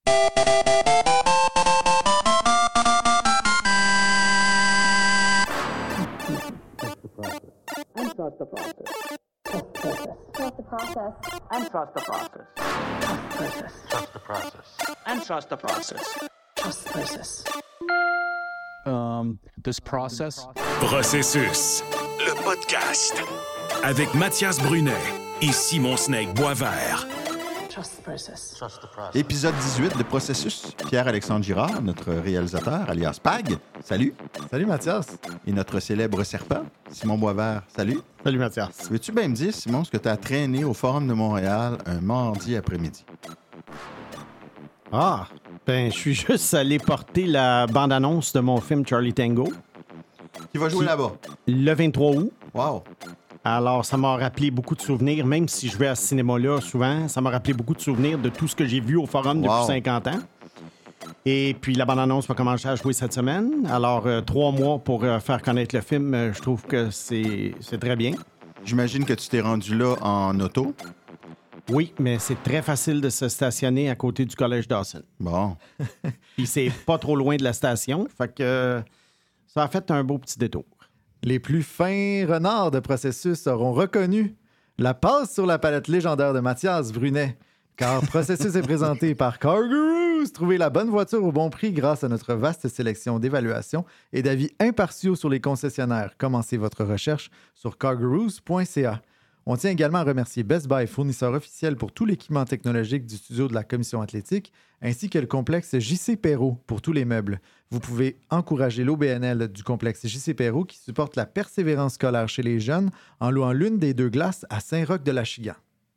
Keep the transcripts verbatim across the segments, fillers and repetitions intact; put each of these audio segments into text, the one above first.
Trust the process. Trust the process. And trust the process. Trust the process. And trust the process. Trust the process. Um, this process. Processus, le podcast. Avec Mathias Brunet et Simon Snake Boisvert. Trust the process. Trust the process. Épisode dix-huit, le processus. Pierre-Alexandre Girard, notre réalisateur, alias Pag. Salut. Salut Mathias. Et notre célèbre serpent, Simon Boisvert. Salut. Salut Mathias. Veux-tu bien me dire, Simon, ce que tu as traîné au Forum de Montréal un mardi après-midi? Ah, ben je suis juste allé porter la bande-annonce de mon film Charlie Tango. Qui va jouer Qui... là-bas? Le vingt-trois août. Wow. Alors, ça m'a rappelé beaucoup de souvenirs, même si je vais à ce cinéma-là souvent, ça m'a rappelé beaucoup de souvenirs de tout ce que j'ai vu au Forum depuis wow. cinquante ans. Et puis, la bande-annonce va commencer à jouer cette semaine. Alors, euh, trois mois pour euh, faire connaître le film, euh, je trouve que c'est, c'est très bien. J'imagine que tu t'es rendu là en auto. Oui, mais c'est très facile de se stationner à côté du Collège Dawson. Bon. Puis, c'est pas trop loin de la station. Fait que euh, ça a fait un beau petit détour. Les plus fins renards de Processus auront reconnu la passe sur la palette légendaire de Mathias Brunet, car Processus est présenté par CarGurus. Trouvez la bonne voiture au bon prix grâce à notre vaste sélection d'évaluations et d'avis impartiaux sur les concessionnaires. Commencez votre recherche sur cargurus point c a. On tient également à remercier Best Buy, fournisseur officiel pour tout l'équipement technologique du studio de la Commission athlétique, ainsi que le complexe J C Perrot pour tous les meubles. Vous pouvez encourager l'O B N L du complexe J C Perrot qui supporte la persévérance scolaire chez les jeunes en louant l'une des deux glaces à Saint-Roch-de-l'Achigan.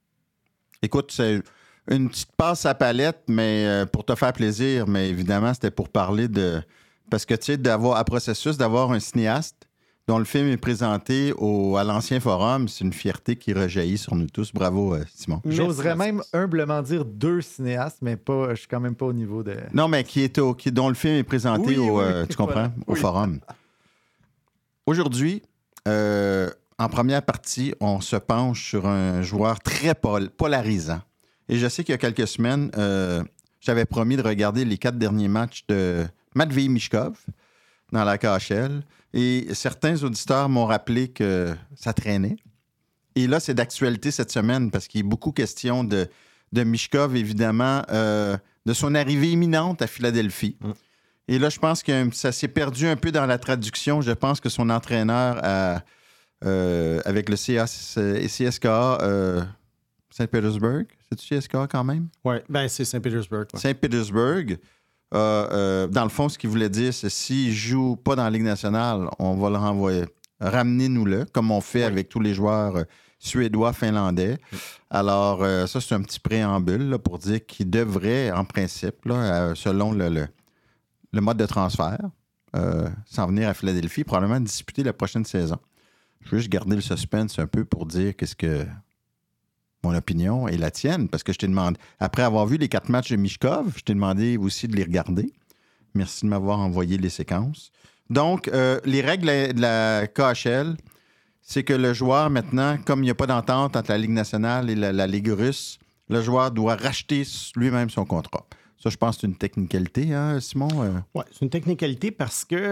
Écoute, c'est une petite passe à palette, mais euh, pour te faire plaisir, mais évidemment, c'était pour parler de... Parce que, tu sais, d'avoir, à Processus, d'avoir un cinéaste dont le film est présenté au, à l'Ancien Forum, c'est une fierté qui rejaillit sur nous tous. Bravo, euh, Simon. J'oserais même humblement dire deux cinéastes, mais pas, je suis quand même pas au niveau de... Non, mais qui est au, qui, dont le film est présenté oui, au, oui, euh, tu comprends, voilà. au oui. Forum. Aujourd'hui, euh, en première partie, on se penche sur un joueur très pol- polarisant. Et je sais qu'il y a quelques semaines, euh, j'avais promis de regarder les quatre derniers matchs de Matvei Michkov dans la K H L. Et certains auditeurs m'ont rappelé que ça traînait. Et là, c'est d'actualité cette semaine parce qu'il y a beaucoup question de, de Michkov, évidemment, euh, de son arrivée imminente à Philadelphie. Mm. Et là, je pense que ça s'est perdu un peu dans la traduction. Je pense que son entraîneur a, euh, avec le C S K A euh, Saint-Pétersbourg, c'est-tu C S K A quand même? Oui, bien, c'est Saint-Pétersbourg. Ouais. Saint-Pétersbourg. Euh, euh, dans le fond, ce qu'il voulait dire, c'est s'il ne joue pas dans la Ligue nationale, on va le renvoyer. Ramenez-nous-le, comme on fait oui. avec tous les joueurs euh, suédois, finlandais. Oui. Alors, euh, ça, c'est un petit préambule là, pour dire qu'il devrait, en principe, là, euh, selon le, le, le mode de transfert, euh, s'en venir à Philadelphie, probablement disputer la prochaine saison. Je veux juste garder le suspense un peu pour dire qu'est-ce que mon opinion et la tienne, parce que je t'ai demandé, après avoir vu les quatre matchs de Michkov, je t'ai demandé aussi de les regarder. Merci de m'avoir envoyé les séquences. Donc, euh, les règles de la K H L, c'est que le joueur, maintenant, comme il n'y a pas d'entente entre la Ligue nationale et la, la Ligue russe, le joueur doit racheter lui-même son contrat. Ça, je pense que c'est une technicalité, hein, Simon? Euh... Oui, c'est une technicalité parce que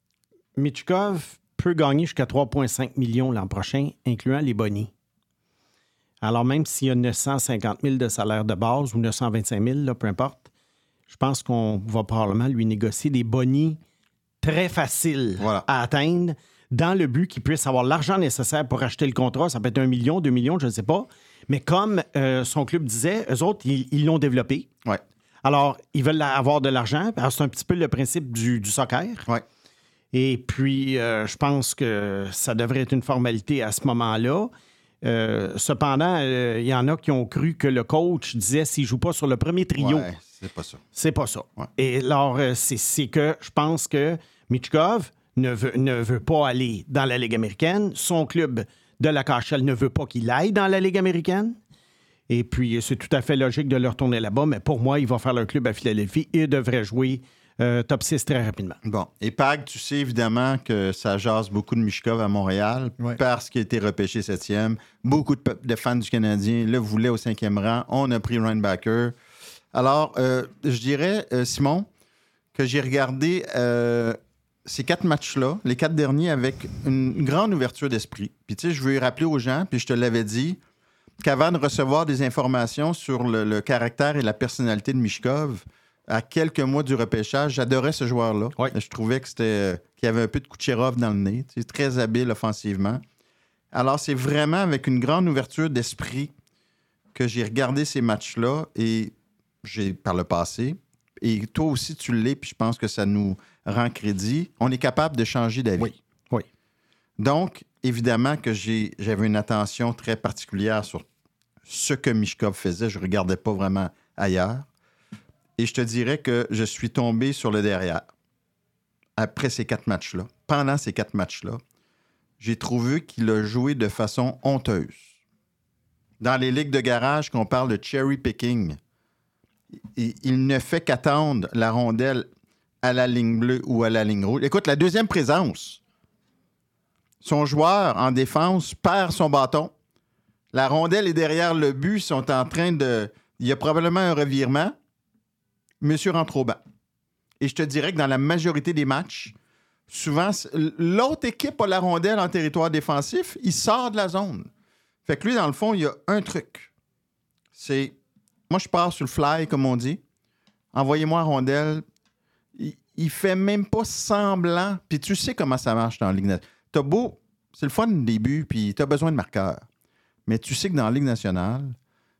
Michkov peut gagner jusqu'à trois virgule cinq millions l'an prochain, incluant les bonnies. Alors, même s'il y a neuf cent cinquante mille de salaire de base ou neuf cent vingt-cinq mille, là, peu importe, je pense qu'on va probablement lui négocier des bonnies très faciles voilà. à atteindre dans le but qu'il puisse avoir l'argent nécessaire pour acheter le contrat. Ça peut être un million, deux millions, je ne sais pas. Mais comme euh, son club disait, eux autres, ils, ils l'ont développé. Ouais. Alors, ils veulent avoir de l'argent. Alors, c'est un petit peu le principe du, du soccer. Ouais. Et puis, euh, je pense que ça devrait être une formalité à ce moment-là. Euh, cependant, il euh, y en a qui ont cru que le coach disait s'il ne joue pas sur le premier trio. Ouais, c'est pas ça. C'est pas ça. Ouais. Et alors, euh, c'est, c'est que je pense que Michkov ne veut, ne veut pas aller dans la Ligue américaine. Son club de la K H L ne veut pas qu'il aille dans la Ligue américaine. Et puis, c'est tout à fait logique de le retourner là-bas. Mais pour moi, il va faire leur club à Philadelphie et devrait jouer Euh, top six très rapidement. Bon. Et Pag, tu sais évidemment que ça jase beaucoup de Michkov à Montréal ouais. parce qu'il a été repêché septième. Beaucoup de, de fans du Canadien le voulaient au cinquième rang. On a pris Ryan Backer. Alors, euh, je dirais, euh, Simon, que j'ai regardé euh, ces quatre matchs-là, les quatre derniers, avec une grande ouverture d'esprit. Puis, tu sais, je veux y rappeler aux gens, puis je te l'avais dit, qu'avant de recevoir des informations sur le, le caractère et la personnalité de Michkov, à quelques mois du repêchage, j'adorais ce joueur-là. Oui. Je trouvais que c'était, euh, qu'il y avait un peu de Kucherov dans le nez. Tu sais, très habile offensivement. Alors, c'est vraiment avec une grande ouverture d'esprit que j'ai regardé ces matchs-là et j'ai par le passé. Et toi aussi, tu l'es, puis je pense que ça nous rend crédit. On est capable de changer d'avis. Oui, oui. Donc, évidemment que j'ai, j'avais une attention très particulière sur ce que Michkov faisait. Je ne regardais pas vraiment ailleurs. Et je te dirais que je suis tombé sur le derrière. Après ces quatre matchs-là, pendant ces quatre matchs-là, j'ai trouvé qu'il a joué de façon honteuse. Dans les ligues de garage, qu'on parle de cherry picking, il, il ne fait qu'attendre la rondelle à la ligne bleue ou à la ligne rouge. Écoute, la deuxième présence, son joueur en défense perd son bâton. La rondelle est derrière le but, ils sont en train de... Il y a probablement un revirement. Monsieur rentre au banc. Et je te dirais que dans la majorité des matchs, souvent, l'autre équipe a la rondelle en territoire défensif, il sort de la zone. Fait que lui, dans le fond, il y a un truc. C'est, moi, je pars sur le fly, comme on dit. Envoyez-moi la rondelle. Il, il fait même pas semblant. Puis tu sais comment ça marche dans la Ligue nationale. T'as beau, c'est le fun au début, puis t'as besoin de marqueurs. Mais tu sais que dans la Ligue nationale,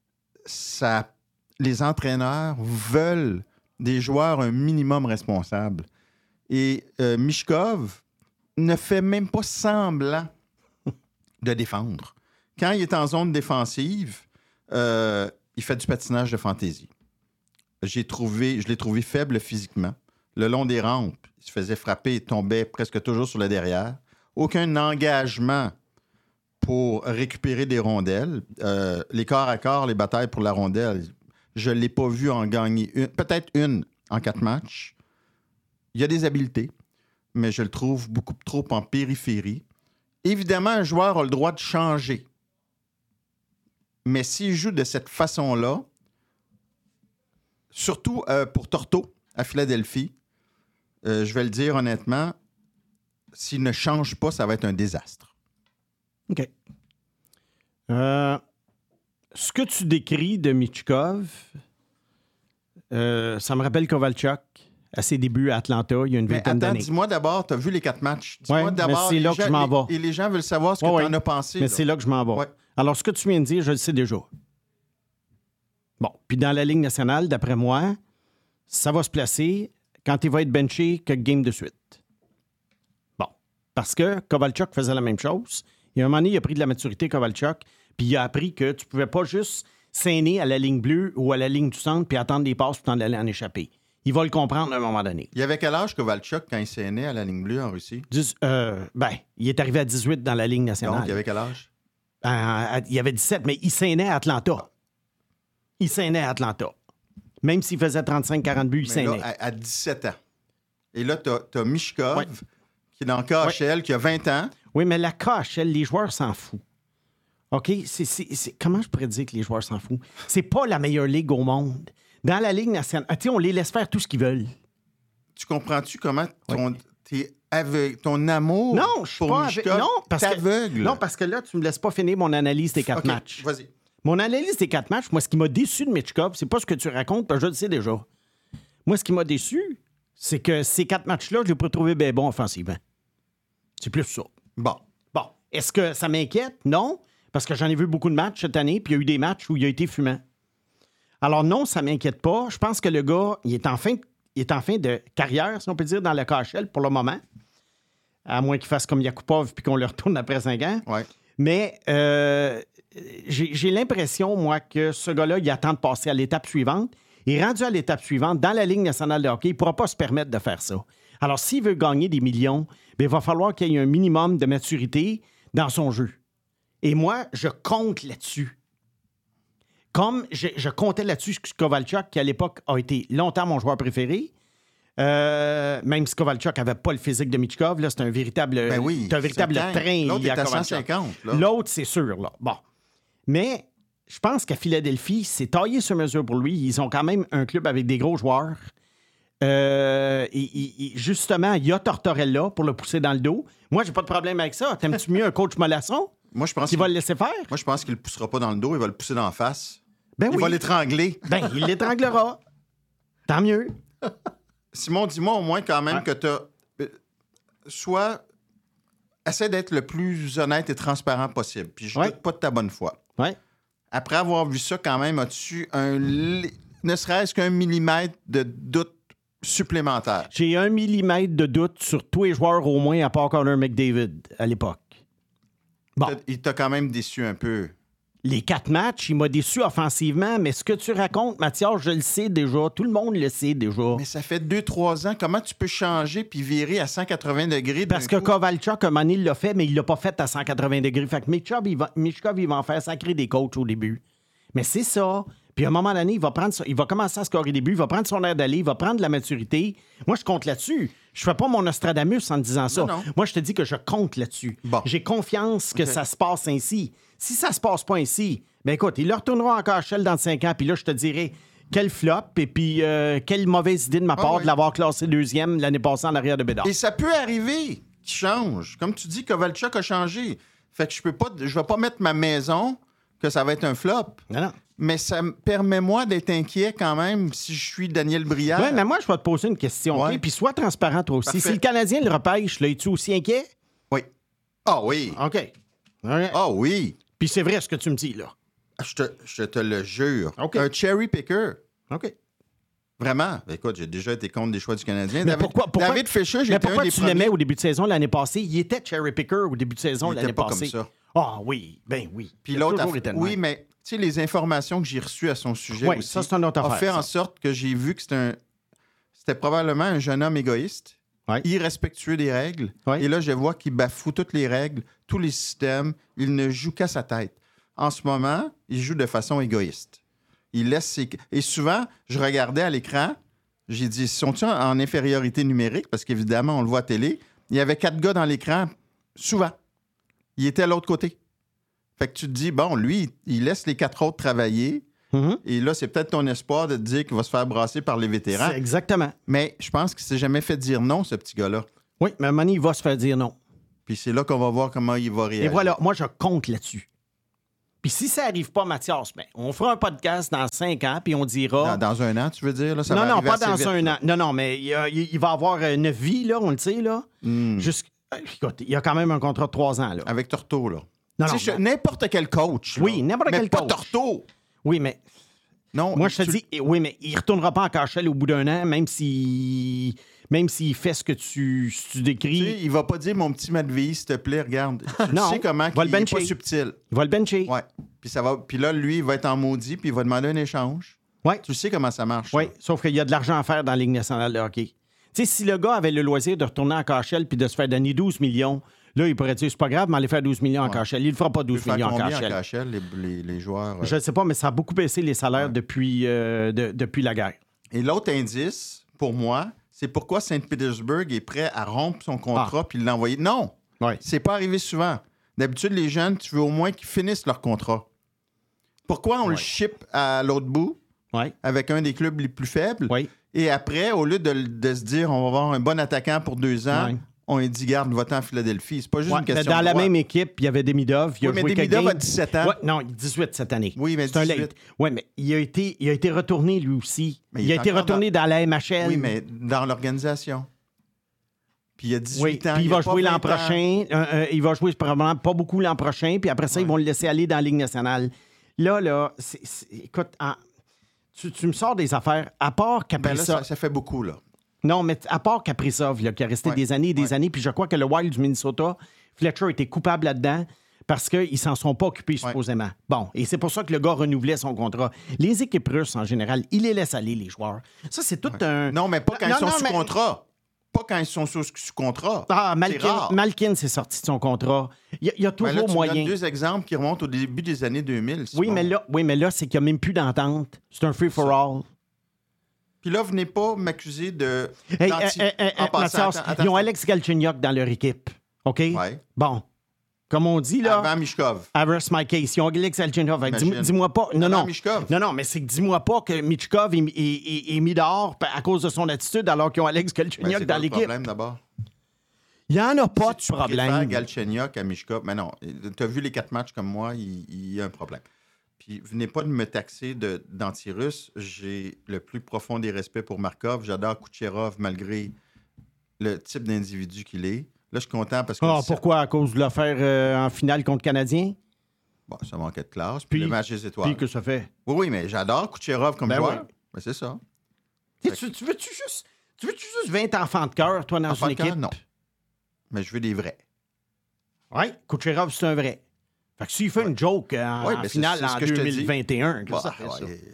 ça, les entraîneurs veulent des joueurs un minimum responsables. Et euh, Michkov ne fait même pas semblant de défendre. Quand il est en zone défensive, euh, il fait du patinage de fantaisie. J'ai trouvé, je l'ai trouvé faible physiquement. Le long des rampes, il se faisait frapper et tombait presque toujours sur le derrière. Aucun engagement pour récupérer des rondelles. Euh, les corps à corps, les batailles pour la rondelle, je ne l'ai pas vu en gagner une, peut-être une en quatre matchs. Il y a des habiletés, mais je le trouve beaucoup trop en périphérie. Évidemment, un joueur a le droit de changer. Mais s'il joue de cette façon-là, surtout euh, pour Torto à Philadelphie, euh, je vais le dire honnêtement, s'il ne change pas, ça va être un désastre. OK. Euh, ce que tu décris de Michkov, euh, ça me rappelle Kovalchuk à ses débuts à Atlanta, il y a une mais vingtaine attends, d'années. dis-moi d'abord, tu as vu les quatre matchs. Dis-moi ouais, d'abord. mais c'est là les que gens, je m'en vais. Et, et les gens veulent savoir ce que ouais, tu en ouais. as pensé. Mais là. c'est là que je m'en vais. Ouais. Alors, ce que tu viens de dire, je le sais déjà. Bon, puis dans la Ligue nationale, d'après moi, ça va se placer quand il va être benché quelques games de suite. Bon, parce que Kovalchuk faisait la même chose. Et à un moment donné, il a pris de la maturité, Kovalchuk, puis il a appris que tu pouvais pas juste s'aîner à la ligne bleue ou à la ligne du centre puis attendre des passes pour t'en aller en échapper. Il va le comprendre à un moment donné. Il y avait quel âge Kovalchuk quand il s'est né à la ligne bleue en Russie? Dix, euh, ben, il est arrivé à dix-huit dans la Ligue nationale. Donc, il y avait quel âge? Euh, il y avait dix-sept, mais il s'aînait à Atlanta. Il s'aînait à Atlanta. Même s'il faisait trente-cinq quarante buts, il Mais là, s'aînait. à, à dix-sept ans. Et là, tu as Michkov, Ouais. qui est dans le K H L, Ouais. qui a vingt ans. Oui, mais la K H L, les joueurs s'en foutent. OK? C'est, c'est, c'est... Comment je pourrais dire que les joueurs s'en foutent? C'est pas la meilleure ligue au monde. Dans la Ligue nationale, ah, tu sais, on les laisse faire tout ce qu'ils veulent. Tu comprends-tu comment ton, t'es aveugle, ton amour Non, je suis pour pas Michkov aveugle. Non, parce que- t'aveugle? Non, parce que là, tu me laisses pas finir mon analyse des quatre OK, matchs. Vas-y. Mon analyse des quatre matchs, moi, ce qui m'a déçu de Michkov, c'est pas ce que tu racontes, parce que je le sais déjà. Moi, ce qui m'a déçu, c'est que ces quatre matchs-là, je l'ai pas trouvé bien bon offensivement. C'est plus ça. Bon. Bon, est-ce que ça m'inquiète? Non, parce que j'en ai vu beaucoup de matchs cette année, puis il y a eu des matchs où il a été fumant. Alors non, ça m'inquiète pas. Je pense que le gars, il est en fin de, il est en fin de carrière, si on peut dire, dans le K H L pour le moment. À moins qu'il fasse comme Yakupov puis qu'on le retourne après cinq ans. Ouais. Mais euh, j'ai, j'ai l'impression, moi, que ce gars-là, il attend de passer à l'étape suivante. Et rendu à l'étape suivante, dans la Ligue nationale de hockey, il ne pourra pas se permettre de faire ça. Alors, s'il veut gagner des millions, bien, il va falloir qu'il y ait un minimum de maturité dans son jeu. Et moi, je compte là-dessus. Comme je, je comptais là-dessus sur Kovalchuk, qui à l'époque a été longtemps mon joueur préféré. Euh, même si Kovalchuk n'avait pas le physique de Michkov, là, c'est un véritable, Ben oui, c'est un véritable certain. train. L'autre il y a est à Kovalchuk. cent cinquante. Là. L'autre, c'est sûr. Là. Bon. Mais je pense qu'à Philadelphie, c'est taillé sur mesure pour lui. Ils ont quand même un club avec des gros joueurs. Euh, et, et, et justement, il y a Tortorella pour le pousser dans le dos. Moi, j'ai pas de problème avec ça. T'aimes-tu mieux un coach mollasson Moi, je pense qui va le laisser faire? Moi, je pense qu'il le poussera pas dans le dos, il va le pousser dans la face. Ben il oui. va l'étrangler. Ben, il l'étranglera. Tant mieux. Simon, dis-moi au moins quand même Ouais. que tu as... Soit... Essaie d'être le plus honnête et transparent possible. Puis je Ouais. doute pas de ta bonne foi. Ouais. Après avoir vu ça, quand même, as-tu un... li- ne serait-ce qu'un millimètre de doute supplémentaire? J'ai un millimètre de doute sur tous les joueurs au moins, à part Connor McDavid à l'époque. Bon. T'as- Il t'a quand même déçu un peu. Les quatre matchs, il m'a déçu offensivement, mais ce que tu racontes, Mathias, je le sais déjà. Tout le monde le sait déjà. Mais ça fait deux, trois ans. Comment tu peux changer puis virer à cent quatre-vingts degrés d'un Parce que coup? Kovalchuk, un moment donné, il l'a fait, mais il l'a pas fait à cent quatre-vingts degrés. Fait que Michkov, il va, Michkov, il va en faire sacrer des coachs au début. Mais c'est ça. Puis à un moment donné, il va, prendre ça, il va commencer à scorer des buts, il va prendre son air d'aller, il va prendre de la maturité. Moi, je compte là-dessus. Je fais pas mon Nostradamus en te disant ça. Non, non. Moi, je te dis que je compte là-dessus. Bon. J'ai confiance que OK. ça se passe ainsi. Si ça se passe pas ainsi, ben écoute, il le retournera en K H L dans cinq ans, puis là, je te dirai quel flop et puis euh, quelle mauvaise idée de ma part oui. de l'avoir classé deuxième l'année passée en arrière de Bédard. Et ça peut arriver qu'il change. Comme tu dis, Kovalchuk a changé. Fait que je peux pas... Je vais pas mettre ma maison que ça va être un flop. Non, non. Mais ça me permet, moi, d'être inquiet quand même si je suis Daniel Brière. Oui, mais moi, je vais te poser une question. Ouais. OK? Puis sois transparent, toi aussi. Parfait. Si le Canadien le repêche, là, es-tu aussi inquiet? Oui. Ah oui. OK. OK. Ah oui. Puis c'est vrai ce que tu me dis, là. Je te, je te le jure. OK. Un cherry picker. OK. Vraiment. Écoute, j'ai déjà été contre des choix du Canadien. Mais David, pourquoi, pourquoi, David Fischer, mais j'étais un pourquoi des tu premiers. l'aimais au début de saison l'année passée? Il était cherry picker au début de saison Il l'année était pas passée. comme ça. Ah oui, ben oui. Puis Il a l'autre, toujours aff- été de oui, même. mais tu sais, les informations que j'ai reçues à son sujet Oui, aussi, ça, c'est une autre a affaire, fait ça. en sorte que j'ai vu que c'était un, c'était probablement un jeune homme égoïste, Ouais. irrespectueux des règles. Ouais. Et là, je vois qu'il bafoue toutes les règles, tous les systèmes. Il ne joue qu'à sa tête. En ce moment, il joue de façon égoïste. Il laisse ses... Et souvent, je regardais à l'écran, j'ai dit, sont-ils en- en infériorité numérique? Parce qu'évidemment, on le voit à télé. Il y avait quatre gars dans l'écran, souvent. Il était à l'autre côté. Fait que tu te dis, bon, lui, il laisse les quatre autres travailler. Mhm. Et là, c'est peut-être ton espoir de te dire qu'il va se faire brasser par les vétérans. C'est exactement. Mais je pense qu'il s'est jamais fait dire non, ce petit gars-là. Oui, mais à un moment donné, il va se faire dire non. Puis c'est là qu'on va voir comment il va réagir. Et voilà, moi, je compte là-dessus. Puis si ça n'arrive pas, Mathias, ben, on fera un podcast dans cinq ans, puis on dira... Dans, dans un an, tu veux dire? Là, ça non, va non, arriver pas assez dans vite, un là. an. Non, non, mais il, euh, il- il va avoir euh, neuf vies, là, on le sait, là. Hmm. Jusqu'- euh, Écoute, il y a quand même un contrat de trois ans, là. Avec Torto, là. Non, Tu non, sais, je- non. n'importe quel coach. là. Oui, n'importe Mais quel pas coach. Torto. Oui, mais Non. moi, je te tu- dis, eh, oui, mais il ne retournera pas en K H L au bout d'un an, même s'il même s'il fait ce que tu, ce que tu tu sais, décris. il va pas dire, mon petit Matvey, s'il te plaît, regarde. Tu Non, sais comment va il le est bencher. pas subtil. Il va le bencher. Ouais. Puis, ça va... Puis là, lui, il va être en maudit, puis il va demander un échange. Oui, Tu sais comment ça marche. oui, ça. sauf qu'il y a de l'argent à faire dans la Ligue nationale de hockey. Tu sais, si le gars avait le loisir de retourner en K H L puis de se faire donner douze millions, là, il pourrait dire, c'est pas grave, mais aller faire douze millions en Ouais. K H L. Il ne fera pas Tu peux douze faire millions en K combien H L. en K H L, les, les- les joueurs? euh? Je ne sais pas, mais ça a beaucoup baissé les salaires Ouais. depuis, euh, de- depuis la guerre. Et l'autre indice, pour moi, c'est pourquoi Saint-Pétersbourg est prêt à rompre son contrat puis l'envoyer. Non, Oui. c'est pas arrivé souvent. D'habitude, les jeunes, tu veux au moins qu'ils finissent leur contrat. Pourquoi on le Ouais. ship à l'autre bout Oui. avec un des clubs les plus faibles? Oui. Et après, au lieu de, de se dire on va avoir un bon attaquant pour deux ans, Ouais. on lui dit garde, va-t'en à Philadelphie. C'est pas juste Ouais, une mais question dans de la droit. même équipe, il y avait Demidov. Il a Oui, mais joué Demidov quelques a games. dix-sept ans. Ouais, non, dix-huit cette année. Oui, mais c'est un dix-huit. late. Oui, mais il a, été, il a été retourné lui aussi. Mais il, il a est été encore retourné dans... la M H L. Oui, mais dans l'organisation. Puis il a dix-huit Oui, ans. puis il a va pas jouer vingt l'an ans. prochain. Euh, euh, il va jouer probablement pas beaucoup l'an prochain, puis après ça, ils vont le laisser aller dans la Ligue nationale. Là, là, c'est, c'est- écoute, en- tu, tu me sors des affaires. À part Ben là, Kaprizov. ça, ça fait beaucoup, là. Non, mais à part Kaprizov, là, qui a resté Ouais, des années et des ouais. années, puis je crois que le Wild du Minnesota, Fletcher était coupable là-dedans parce qu'ils s'en sont pas occupés, Ouais. supposément. Bon, et c'est pour ça que le gars renouvelait son contrat. Les équipes russes, en général, ils les laissent aller, les joueurs. Ça, c'est tout un... Non, mais pas quand Non, ils sont non, sous mais- contrat. Pas quand ils sont sous, sous contrat. Ah, C'est Malkin, rare. Malkin s'est sorti de son contrat. Il y a, il y a Ben toujours là, tu me moyen. donnes deux exemples qui remontent au début des années deux mille. Oui, Simon. mais là, oui, mais là, c'est qu'il n'y a même plus d'entente. C'est un free-for-all. Puis là, venez pas m'accuser de... Hey, d'anti- euh, euh, euh, en passant, Mathias, attends, ils ont attends. Alex Galchenyuk dans leur équipe. OK? Ouais. Bon. Comme on dit, là. Avant Michkov. I rest my case. Ils ont Alex Galchenyuk. Fait que Dis, Imagine. dis-moi pas. Non, Avant non. Michkov. Non, non, mais c'est que dis-moi pas que Michkov est, est, est, est mis dehors à cause de son attitude alors qu'ils ont Alex Ben, Galchenyuk c'est dans quoi le l'équipe. problème d'abord? Il n'y en a pas Si tu de problème. préfères Galchenyuk à Michkov, mais non, tu as vu les quatre matchs comme moi, il, il y a un problème. Puis venez pas de me taxer de, d'anti-russe. J'ai le plus profond des respects pour Markov. J'adore Kucherov malgré le type d'individu qu'il est. Là, je suis content parce que... Ah, le- pourquoi? À cause de l'affaire euh, en finale contre le Canadien? Bon, ça manquait de classe. Puis, Puis- le match des étoiles. Puis que ça fait? Oui, oui, mais j'adore Kucherov comme Ben joueur. oui. Ben, c'est ça. Tu, tu, tu veux-tu juste, tu veux-tu juste vingt enfants de cœur, toi, dans Enfant une de cœur, équipe? non. Mais je veux des vrais. Oui, Kucherov, c'est un vrai. Fait que s'il fait une joke euh, en, Ouais, en ben, c'est- finale c'est ce en que je te deux dis. mille vingt et un, qu'est-ce Bah, que ça fait, ça? ouais.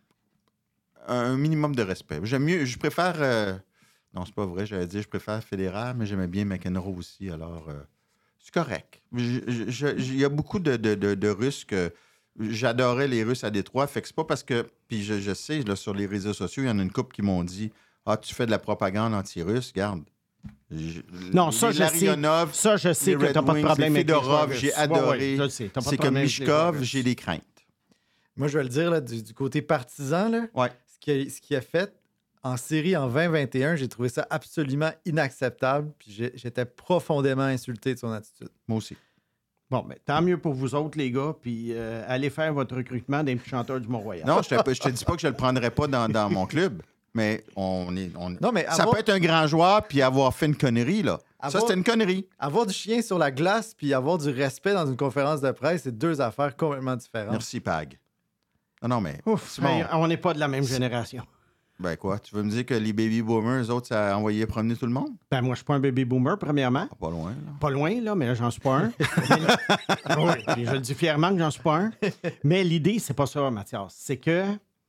Un minimum de respect. J'aime mieux, je préfère... euh, Non, c'est pas vrai, j'allais dire je préfère Federer, mais j'aimais bien McEnroe aussi, alors euh, c'est correct. Je- je- je- Il y a beaucoup de, de, de, de Russes que... J'adorais les Russes à Détroit, fait que c'est pas parce que... Puis je, je sais, là, sur les réseaux sociaux, il y en a une couple qui m'ont dit « Ah, tu fais de la propagande anti-russe, garde. » Je- Non, les ça, je sais. Larionov, Ça, je sais les que Red t'as pas de Wings, problème les avec les Fedorov, joueurs russes. j'ai Ouais, adoré. ouais, je le sais. T'as pas de C'est problème comme avec les joueurs Michkov, russes. j'ai des craintes. Moi, je vais le dire, là, du, du côté partisan, là, Ouais. ce qui a, ce qui a fait en série en vingt vingt et un, j'ai trouvé ça absolument inacceptable. Puis j'ai- j'étais profondément insulté de son attitude. Moi aussi. Bon, ben, tant mieux pour vous autres, les gars, puis euh, allez faire votre recrutement d'un chanteur du Mont-Royal. Non, je te, je te dis pas que je le prendrais pas dans, dans mon club, mais on est. On... Non, mais Ça avoir- peut être un grand joueur puis avoir fait une connerie, là. Ça, Avoir- c'était une connerie. Avoir du chien sur la glace puis avoir du respect dans une conférence de presse, c'est deux affaires complètement différentes. Merci, Pag. Non, non, mais. Ouf, Simon, hey, on n'est pas de la même génération. ben quoi, tu veux me dire que les baby boomers, eux autres, ça a envoyé promener tout le monde? Ben, moi, je suis pas un baby boomer, premièrement. Ah, pas loin, là. Pas loin, là, mais j'en suis pas un. Mais- oui, puis je le dis fièrement que j'en suis pas un. Mais l'idée, c'est pas ça, Mathias. C'est que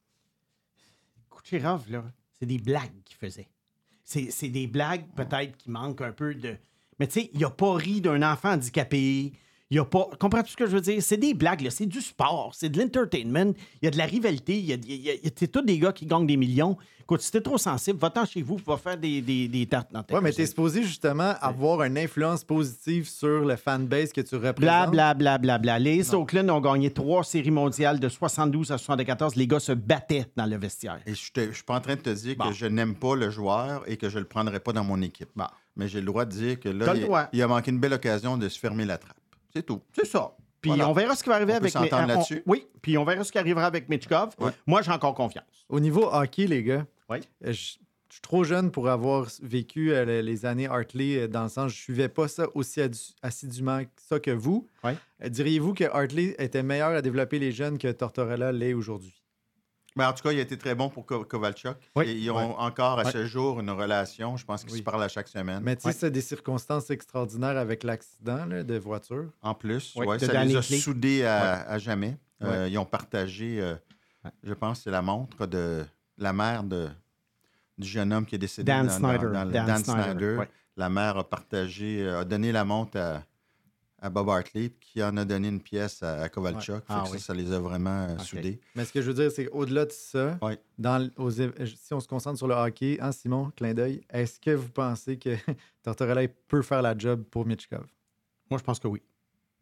Kucherov, là, c'est des blagues qu'il faisait. C'est, c'est des blagues, peut-être, qui manquent un peu de... Mais tu sais, il a pas ri d'un enfant handicapé. Il y a pas... Comprends-tu ce que je veux dire? C'est des blagues, là. C'est du sport. C'est de l'entertainment. Il y a de la rivalité. Il y a, il y a- il y a- c'est tous des gars qui gagnent des millions. Écoute, si t'es trop sensible, va-t'en chez vous, va faire des, des, des tartes dans ta Ouais, mais cuisine. t'es supposé justement avoir une influence positive sur le fanbase que tu Bla, représentes. bla, bla, bla, bla. Les Oakland ont gagné trois séries mondiales de soixante-douze à soixante-quatorze. Les gars se battaient dans le vestiaire. Et je ne suis pas en train de te dire Bon. que je n'aime pas le joueur et que je ne le prendrai pas dans mon équipe. Bon. Mais j'ai le droit de dire que là, T'as le il, droit. il a manqué une belle occasion de se fermer la trappe. C'est tout. C'est ça. Puis Voilà. on verra ce qui va arriver On peut avec... s'entendre on- là-dessus. Oui, puis on verra ce qui arrivera avec Michkov. Ouais. Moi, j'ai encore confiance. Au niveau hockey, les gars, Oui. euh, je je suis trop jeune pour avoir vécu euh, les- les années Hartley, euh, dans le sens je suivais pas ça aussi adu- assidûment que ça que vous. Ouais. Euh, Diriez-vous que Hartley était meilleur à développer les jeunes que Tortorella l'est aujourd'hui? Mais en tout cas, il a été très bon pour Ko- Kovalchuk. Oui. Et ils ont Ouais. encore à Ouais. ce jour une relation. Je pense qu'ils Oui. se parlent à chaque semaine. Mais tu sais, Ouais. c'est des circonstances extraordinaires avec l'accident là, de voiture. En plus, Oui, ouais, de ça Danny les a Clay. soudés à, à jamais. Euh, ils ont partagé, euh, Ouais. je pense, c'est la montre de la mère de, du jeune homme qui est décédé. Dan dans- dans- Snyder. dans le- Dan Dan, Snyder, Snyder. ouais. La mère a partagé, euh, a donné la montre à, à Bob Hartley, qui en a donné une pièce à, à Kovalchuk. Ouais. Fait Ah que ça, oui. ça les a vraiment euh, Ok. soudés. Mais ce que je veux dire, c'est qu'au-delà de ça, Ouais. dans, l- aux é- si on se concentre sur le hockey, hein, Simon, clin d'œil, est-ce que vous pensez que Tortorella peut faire la job pour Michkov? Moi, je pense que oui.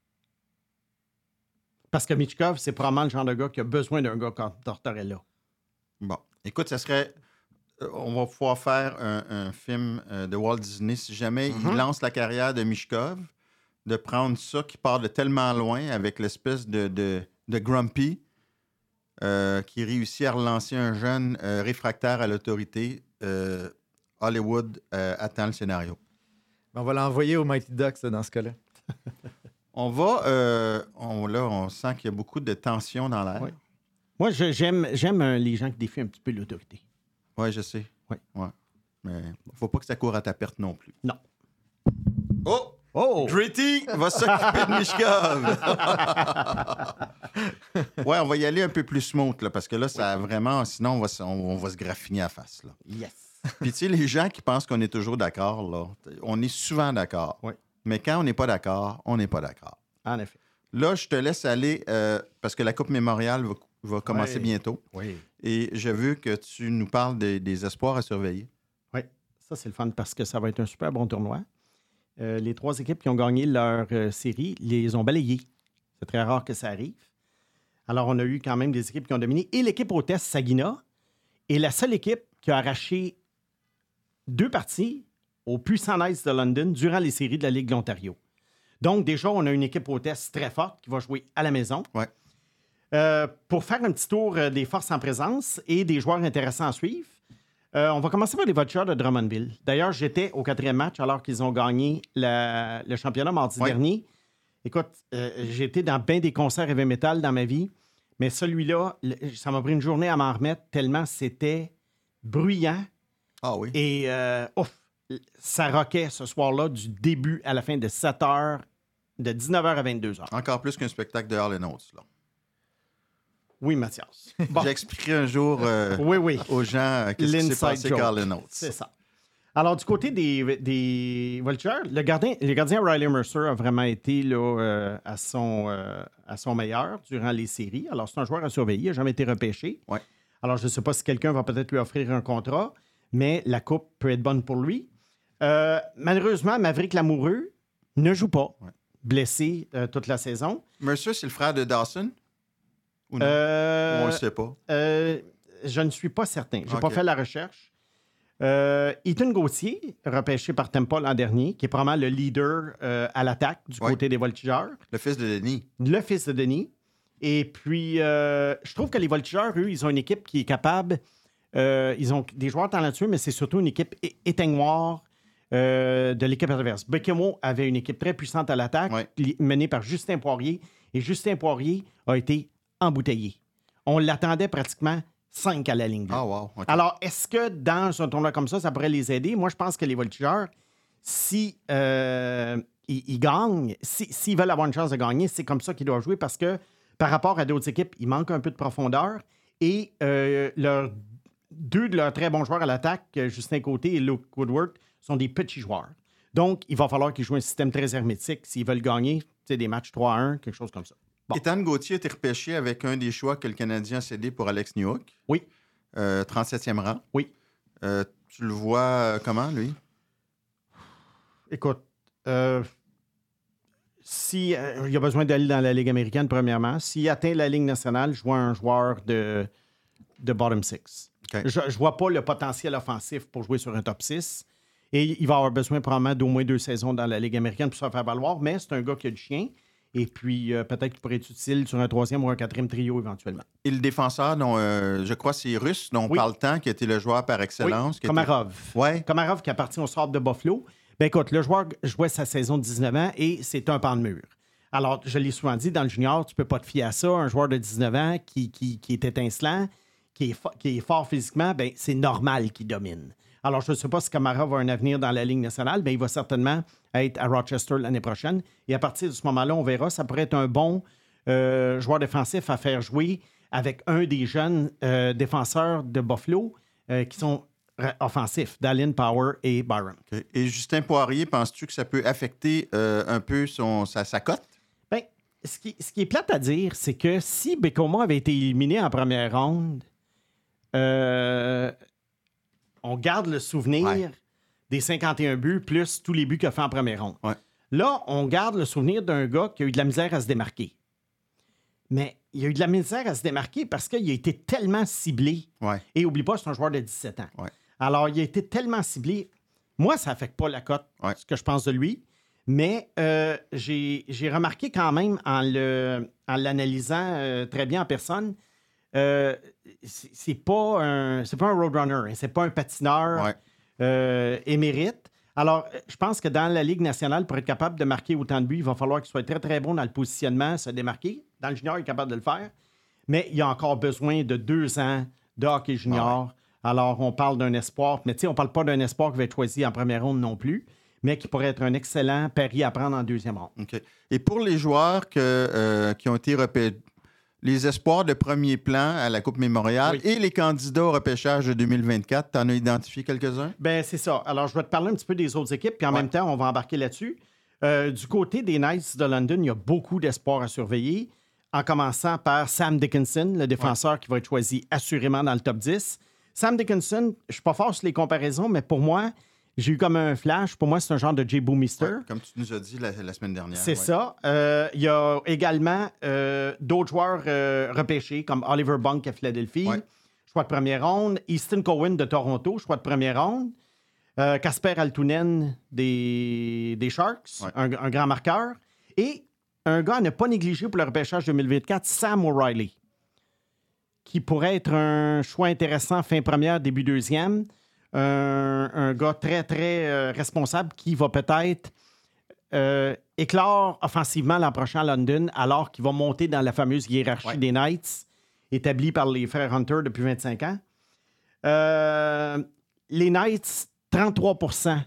Parce que Michkov, c'est probablement le genre de gars qui a besoin d'un gars comme Tortorella. Bon, écoute, ça serait. euh, On va pouvoir faire un, un film euh, de Walt Disney si jamais Mhm. il lance la carrière de Michkov, de prendre ça qui part de tellement loin avec l'espèce de, de, de Grumpy euh, qui réussit à relancer un jeune euh, réfractaire à l'autorité. Euh, Hollywood euh, attend le scénario. On va l'envoyer au Mighty Ducks là, dans ce cas-là. On va. euh, on, là, on sent qu'il y a beaucoup de tension dans l'air. Oui. Moi, je- j'aime, j'aime euh, les gens qui défient un petit peu l'autorité. Oui, je sais. Ouais. Ouais. Mais faut pas que ça court à ta perte non plus. Non. Oh! Oh! Gritty va s'occuper de Michkov. Ouais, on va y aller un peu plus smooth, là, parce que là, ça a vraiment... Sinon, on va, se- on, on va se graffiner à face, là. Yes! Puis, tu sais, les gens qui pensent qu'on est toujours d'accord, là, on est souvent d'accord. Oui. Mais quand on n'est pas d'accord, on n'est pas d'accord. En effet. Là, je te laisse aller, euh, parce que la Coupe Mémoriale va, va commencer Ouais. bientôt. Oui. Et je veux que tu nous parles des, des espoirs à surveiller. Oui. Ça, c'est le fun parce que ça va être un super bon tournoi. euh, les trois équipes qui ont gagné leur euh, série les ont balayées. C'est très rare que ça arrive. Alors, on a eu quand même des équipes qui ont dominé. Et l'équipe hôtesse Saginaw est la seule équipe qui a arraché deux parties au Puissant Knights de London durant les séries de la Ligue de l'Ontario. Donc, déjà, on a une équipe hôtesse très forte qui va jouer à la maison. Ouais. Euh, pour faire un petit tour euh, des forces en présence et des joueurs intéressants à suivre, euh, on va commencer par les Vultures de Drummondville. D'ailleurs, j'étais au quatrième match alors qu'ils ont gagné la, le championnat mardi ouais. dernier. Écoute, euh, j'ai été dans bien des concerts heavy metal dans ma vie, mais celui-là, le, ça m'a pris une journée à m'en remettre tellement c'était bruyant. Ah oui. Et euh, ouf, ça rockait ce soir-là du début à la fin de sept heures, de dix-neuf heures à vingt-deux heures. Encore plus qu'un spectacle de Hall and Oates, là. Oui, Mathias. Bon. J'ai expliqué un jour euh, oui, oui. aux gens euh, qu'est-ce qui s'est passé avec Hall and Oates. C'est ça. Alors, du côté des, des Vultures, le gardien, le gardien Riley Mercer a vraiment été là, euh, à, son, euh, à son meilleur durant les séries. Alors, c'est un joueur à surveiller. Il n'a jamais été repêché. Ouais. Alors, je ne sais pas si quelqu'un va peut-être lui offrir un contrat, mais la coupe peut être bonne pour lui. Euh, malheureusement, Maverick Lamoureux ne joue pas. Ouais. Blessé euh, toute la saison. Mercer, c'est le frère de Dawson? Ou non? Euh, Ou on ne sait pas. Euh, je ne suis pas certain. Je n'ai okay. pas fait la recherche. Euh, Ethan Gauthier, repêché par Temple l'an dernier, qui est probablement le leader euh, à l'attaque du ouais. côté des Voltigeurs. Le fils de Denis. Le fils de Denis. Et puis, euh, je trouve que les Voltigeurs, eux, ils ont une équipe qui est capable. Euh, ils ont des joueurs talentueux, mais c'est surtout une équipe é- éteignoire euh, de l'équipe adverse. Bekemo avait une équipe très puissante à l'attaque, ouais. menée par Justin Poirier. Et Justin Poirier a été embouteillé. On l'attendait pratiquement cinq à la ligne bleue. Ah, wow. Okay. Alors, est-ce que dans un tournoi comme ça, ça pourrait les aider? Moi, je pense que les Voltigeurs, si euh, ils, ils gagnent, si, s'ils veulent avoir une chance de gagner, c'est comme ça qu'ils doivent jouer parce que par rapport à d'autres équipes, il manque un peu de profondeur et euh, leurs, deux de leurs très bons joueurs à l'attaque, Justin Côté et Luke Woodward, sont des petits joueurs. Donc, il va falloir qu'ils jouent un système très hermétique s'ils veulent gagner des matchs trois à un, quelque chose comme ça. Bon. Ethan Gauthier a été repêché avec un des choix que le Canadien a cédé pour Alex Newhook. Oui. Euh, trente-septième rang. Oui. Euh, tu le vois euh, comment, lui? Écoute, euh, si euh, il a besoin d'aller dans la Ligue américaine, premièrement, s'il atteint la Ligue nationale, je vois un joueur de, de bottom six. Okay. Je ne vois pas le potentiel offensif pour jouer sur un top six. Et il va avoir besoin probablement d'au moins deux saisons dans la Ligue américaine pour se faire valoir, mais c'est un gars qui a du chien. Et puis, euh, peut-être qu'il pourrait être utile sur un troisième ou un quatrième trio éventuellement. Et le défenseur, dont euh, je crois c'est russe, dont on oui. parle tant, qui a été le joueur par excellence. Oui, Komarov. Était... Ouais. Komarov qui appartient au Sabres de Buffalo. Ben écoute, le joueur jouait sa saison de dix-neuf ans et c'est un pan de mur. Alors, je l'ai souvent dit, dans le junior, tu ne peux pas te fier à ça. Un joueur de dix-neuf ans qui, qui, qui est étincelant, qui est, fo- qui est fort physiquement, ben c'est normal qu'il domine. Alors, je ne sais pas si Komarov a un avenir dans la Ligue nationale, mais il va certainement être à Rochester l'année prochaine. Et à partir de ce moment-là, on verra. Ça pourrait être un bon euh, joueur défensif à faire jouer avec un des jeunes euh, défenseurs de Buffalo euh, qui sont r- offensifs, Dallin, Power et Byron. Okay. Et Justin Poirier, penses-tu que ça peut affecter euh, un peu son, sa, sa cote? Bien, ce qui, ce qui est plate à dire, c'est que si Bécomo avait été éliminé en première ronde, euh, on garde le souvenir ouais. des cinquante et un buts plus tous les buts qu'il a fait en première ronde. Ouais. Là, on garde le souvenir d'un gars qui a eu de la misère à se démarquer. Mais il a eu de la misère à se démarquer parce qu'il a été tellement ciblé. Ouais. Et oublie pas, c'est un joueur de dix-sept ans. Ouais. Alors, il a été tellement ciblé. Moi, ça n'affecte pas la cote, ouais. ce que je pense de lui. Mais euh, j'ai, j'ai remarqué quand même, en, le, en l'analysant euh, très bien en personne, euh, c'est, c'est, pas un, c'est pas un roadrunner, hein, c'est pas un patineur ouais. euh, émérite. Alors, je pense que dans la Ligue nationale, pour être capable de marquer autant de buts, il va falloir qu'il soit très, très bon dans le positionnement, se démarquer. Dans le junior, il est capable de le faire. Mais il a encore besoin de deux ans de hockey junior. Ouais. Alors, on parle d'un espoir. Mais tu sais, on ne parle pas d'un espoir qui va être choisi en première ronde non plus, mais qui pourrait être un excellent pari à prendre en deuxième ronde. OK. Et pour les joueurs que, euh, qui ont été repêchés, les espoirs de premier plan à la Coupe Mémorial oui. et les candidats au repêchage de deux mille vingt-quatre, tu en as identifié quelques-uns? Bien, c'est ça. Alors, je vais te parler un petit peu des autres équipes, puis en ouais. même temps, on va embarquer là-dessus. Euh, du côté des Knights de London, il y a beaucoup d'espoirs à surveiller, en commençant par Sam Dickinson, le défenseur ouais. qui va être choisi assurément dans le top dix. Sam Dickinson, je ne suis pas fort sur les comparaisons, mais pour moi, J'ai eu comme un flash. Pour moi, c'est un genre de Jay Boomister. Ouais, comme tu nous as dit la, la semaine dernière. C'est ouais. ça. Euh, il y a également euh, d'autres joueurs euh, repêchés, comme Oliver Bunk à Philadelphie, Ouais. choix de première ronde. Easton Cohen de Toronto, choix de première ronde. Euh, Kasper Altunen des, des Sharks, Ouais. un, un grand marqueur. Et un gars à ne pas négliger pour le repêchage deux mille vingt-quatre, Sam O'Reilly, qui pourrait être un choix intéressant fin première, début deuxième. Un, un gars très, très euh, responsable qui va peut-être euh, éclore offensivement l'an prochain à London, alors qu'il va monter dans la fameuse hiérarchie Ouais. des Knights, établie par les frères Hunter depuis vingt-cinq ans. Euh, les Knights, trente-trois pour cent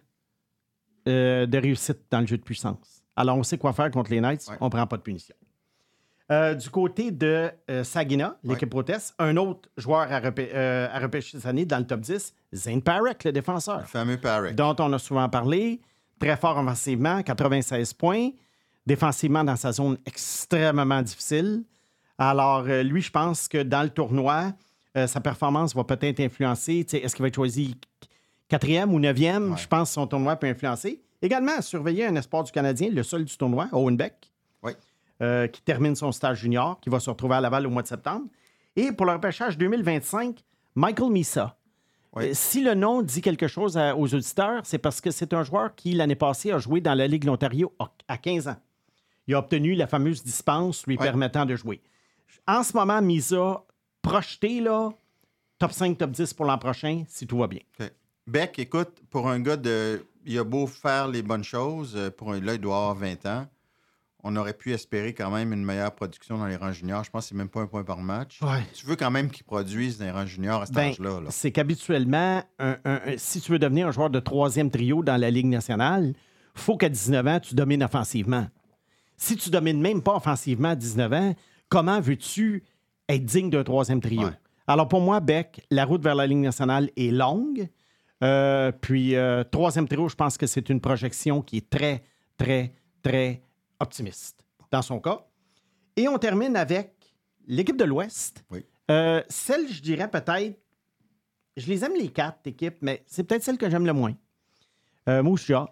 euh, de réussite dans le jeu de puissance. Alors, on sait quoi faire contre les Knights. Ouais. On ne prend pas de punition. Euh, du côté de euh, Saginaw, l'équipe hôtesse, un autre joueur à, repê- euh, à repêcher cette année dans le top dix, Zane Parek, le défenseur, Le fameux Parek. dont on a souvent parlé. Très fort offensivement, quatre-vingt-seize points. Défensivement, dans sa zone extrêmement difficile. Alors, euh, lui, je pense que dans le tournoi, euh, sa performance va peut-être influencer. Tu sais, est-ce qu'il va être choisi quatrième ou neuvième? Ouais. Je pense que son tournoi peut influencer. Également, à surveiller un espoir du Canadien, le seul du tournoi, Owen Beck. Oui. Euh, qui termine son stage junior, qui va se retrouver à Laval au mois de septembre. Et pour le repêchage deux mille vingt-cinq, Michael Misa. Oui. Euh, si le nom dit quelque chose à- aux auditeurs, c'est parce que c'est un joueur qui, l'année passée, a joué dans la Ligue de l'Ontario à- à quinze ans. Il a obtenu la fameuse dispense lui Oui. permettant de jouer. En ce moment, Misa, projeté, là, top cinq, top dix pour l'an prochain, si tout va bien. OK. Beck, écoute, pour un gars de... Il a beau faire les bonnes choses, euh, pour un... là, il doit avoir vingt ans. On aurait pu espérer quand même une meilleure production dans les rangs juniors. Je pense que c'est même pas un point par match. Ouais. Tu veux quand même qu'ils produisent dans les rangs juniors à cet Ben, âge-là. là. c'est qu'habituellement, un- un- un- si tu veux devenir un joueur de troisième trio dans la Ligue nationale, il faut qu'à dix-neuf ans, tu domines offensivement. Si tu domines même pas offensivement à dix-neuf ans, comment veux-tu être digne d'un troisième trio? Ouais. Alors pour moi, Beck, la route vers la Ligue nationale est longue. Euh, puis, euh, troisième trio, je pense que c'est une projection qui est très, très, très optimiste dans son cas. Et on termine avec l'équipe de l'Ouest. Oui. Euh, celle, je dirais peut-être, je les aime les quatre équipes, mais c'est peut-être celle que j'aime le moins. Euh, Moose Jaw.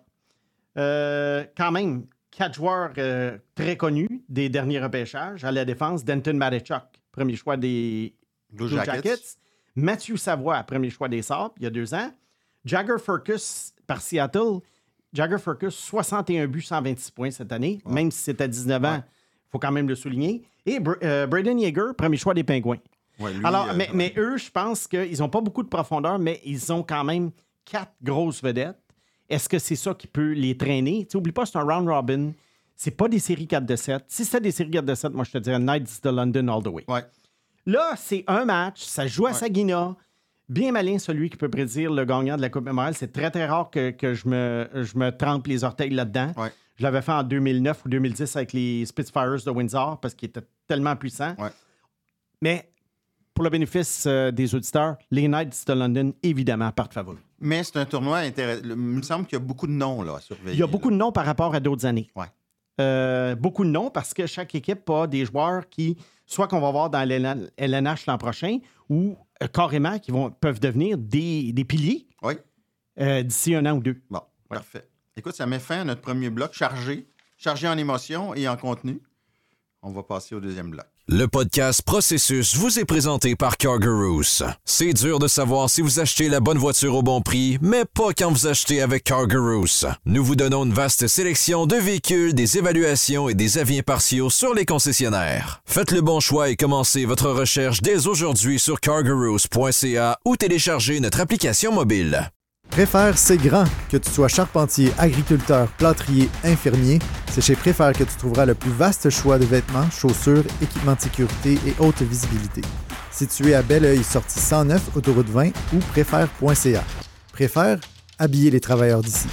Euh, quand même, quatre joueurs euh, très connus des derniers repêchages. À la défense, Denton Matechuk, premier choix des Blue Blue Jackets. Jackets. Matthew Savoie, premier choix des Sabres, il y a deux ans. Jagger Furcus par Seattle. Jagger Furcus, soixante et un buts, cent vingt-six points cette année. Ouais. Même si c'est à dix-neuf ans, il Ouais. faut quand même le souligner. Et Br- euh, Braden Yeager, premier choix des Pingouins. Ouais, lui, Alors, euh, mais, mais eux, je pense qu'ils n'ont pas beaucoup de profondeur, mais ils ont quand même quatre grosses vedettes. Est-ce que c'est ça qui peut les traîner? Tu n'oublie pas, c'est un round robin. C'est pas des séries quatre de sept. Si c'était des séries quatre de sept, moi, je te dirais Knights de London all the way. Ouais. Là, c'est un match, ça joue à Ouais. Saginaw. Bien malin, celui qui peut prédire le gagnant de la Coupe Memorial. C'est très, très rare que, que je, me, je me trempe les orteils là-dedans. Ouais. Je l'avais fait en deux mille neuf ou deux mille dix avec les Spitfires de Windsor parce qu'ils étaient tellement puissants. Ouais. Mais pour le bénéfice euh, des auditeurs, les Knights de London, évidemment, partent favoris. Mais c'est un tournoi intéressant. Il me semble qu'il y a beaucoup de noms là, à surveiller. Il y a beaucoup de noms par rapport à d'autres années. Ouais. Euh, beaucoup de noms parce que chaque équipe a des joueurs qui, soit qu'on va voir dans l'L N H l'an prochain, ou euh, carrément qui vont, peuvent devenir des, des piliers Oui. euh, d'ici un an ou deux. Bon, parfait. Écoute, ça met fin à notre premier bloc chargé, chargé en émotions et en contenu. On va passer au deuxième bloc. Le podcast Processus vous est présenté par CarGurus. C'est dur de savoir si vous achetez la bonne voiture au bon prix, mais pas quand vous achetez avec CarGurus. Nous vous donnons une vaste sélection de véhicules, des évaluations et des avis impartiaux sur les concessionnaires. Faites le bon choix et commencez votre recherche dès aujourd'hui sur cargurus point c a ou téléchargez notre application mobile. Préfère, c'est grand. Que tu sois charpentier, agriculteur, plâtrier, infirmier, c'est chez Préfère que tu trouveras le plus vaste choix de vêtements, chaussures, équipements de sécurité et haute visibilité. Situé à Belleuil, sortie cent neuf, autoroute vingt ou préfère point c a. Préfère, habiller les travailleurs d'ici.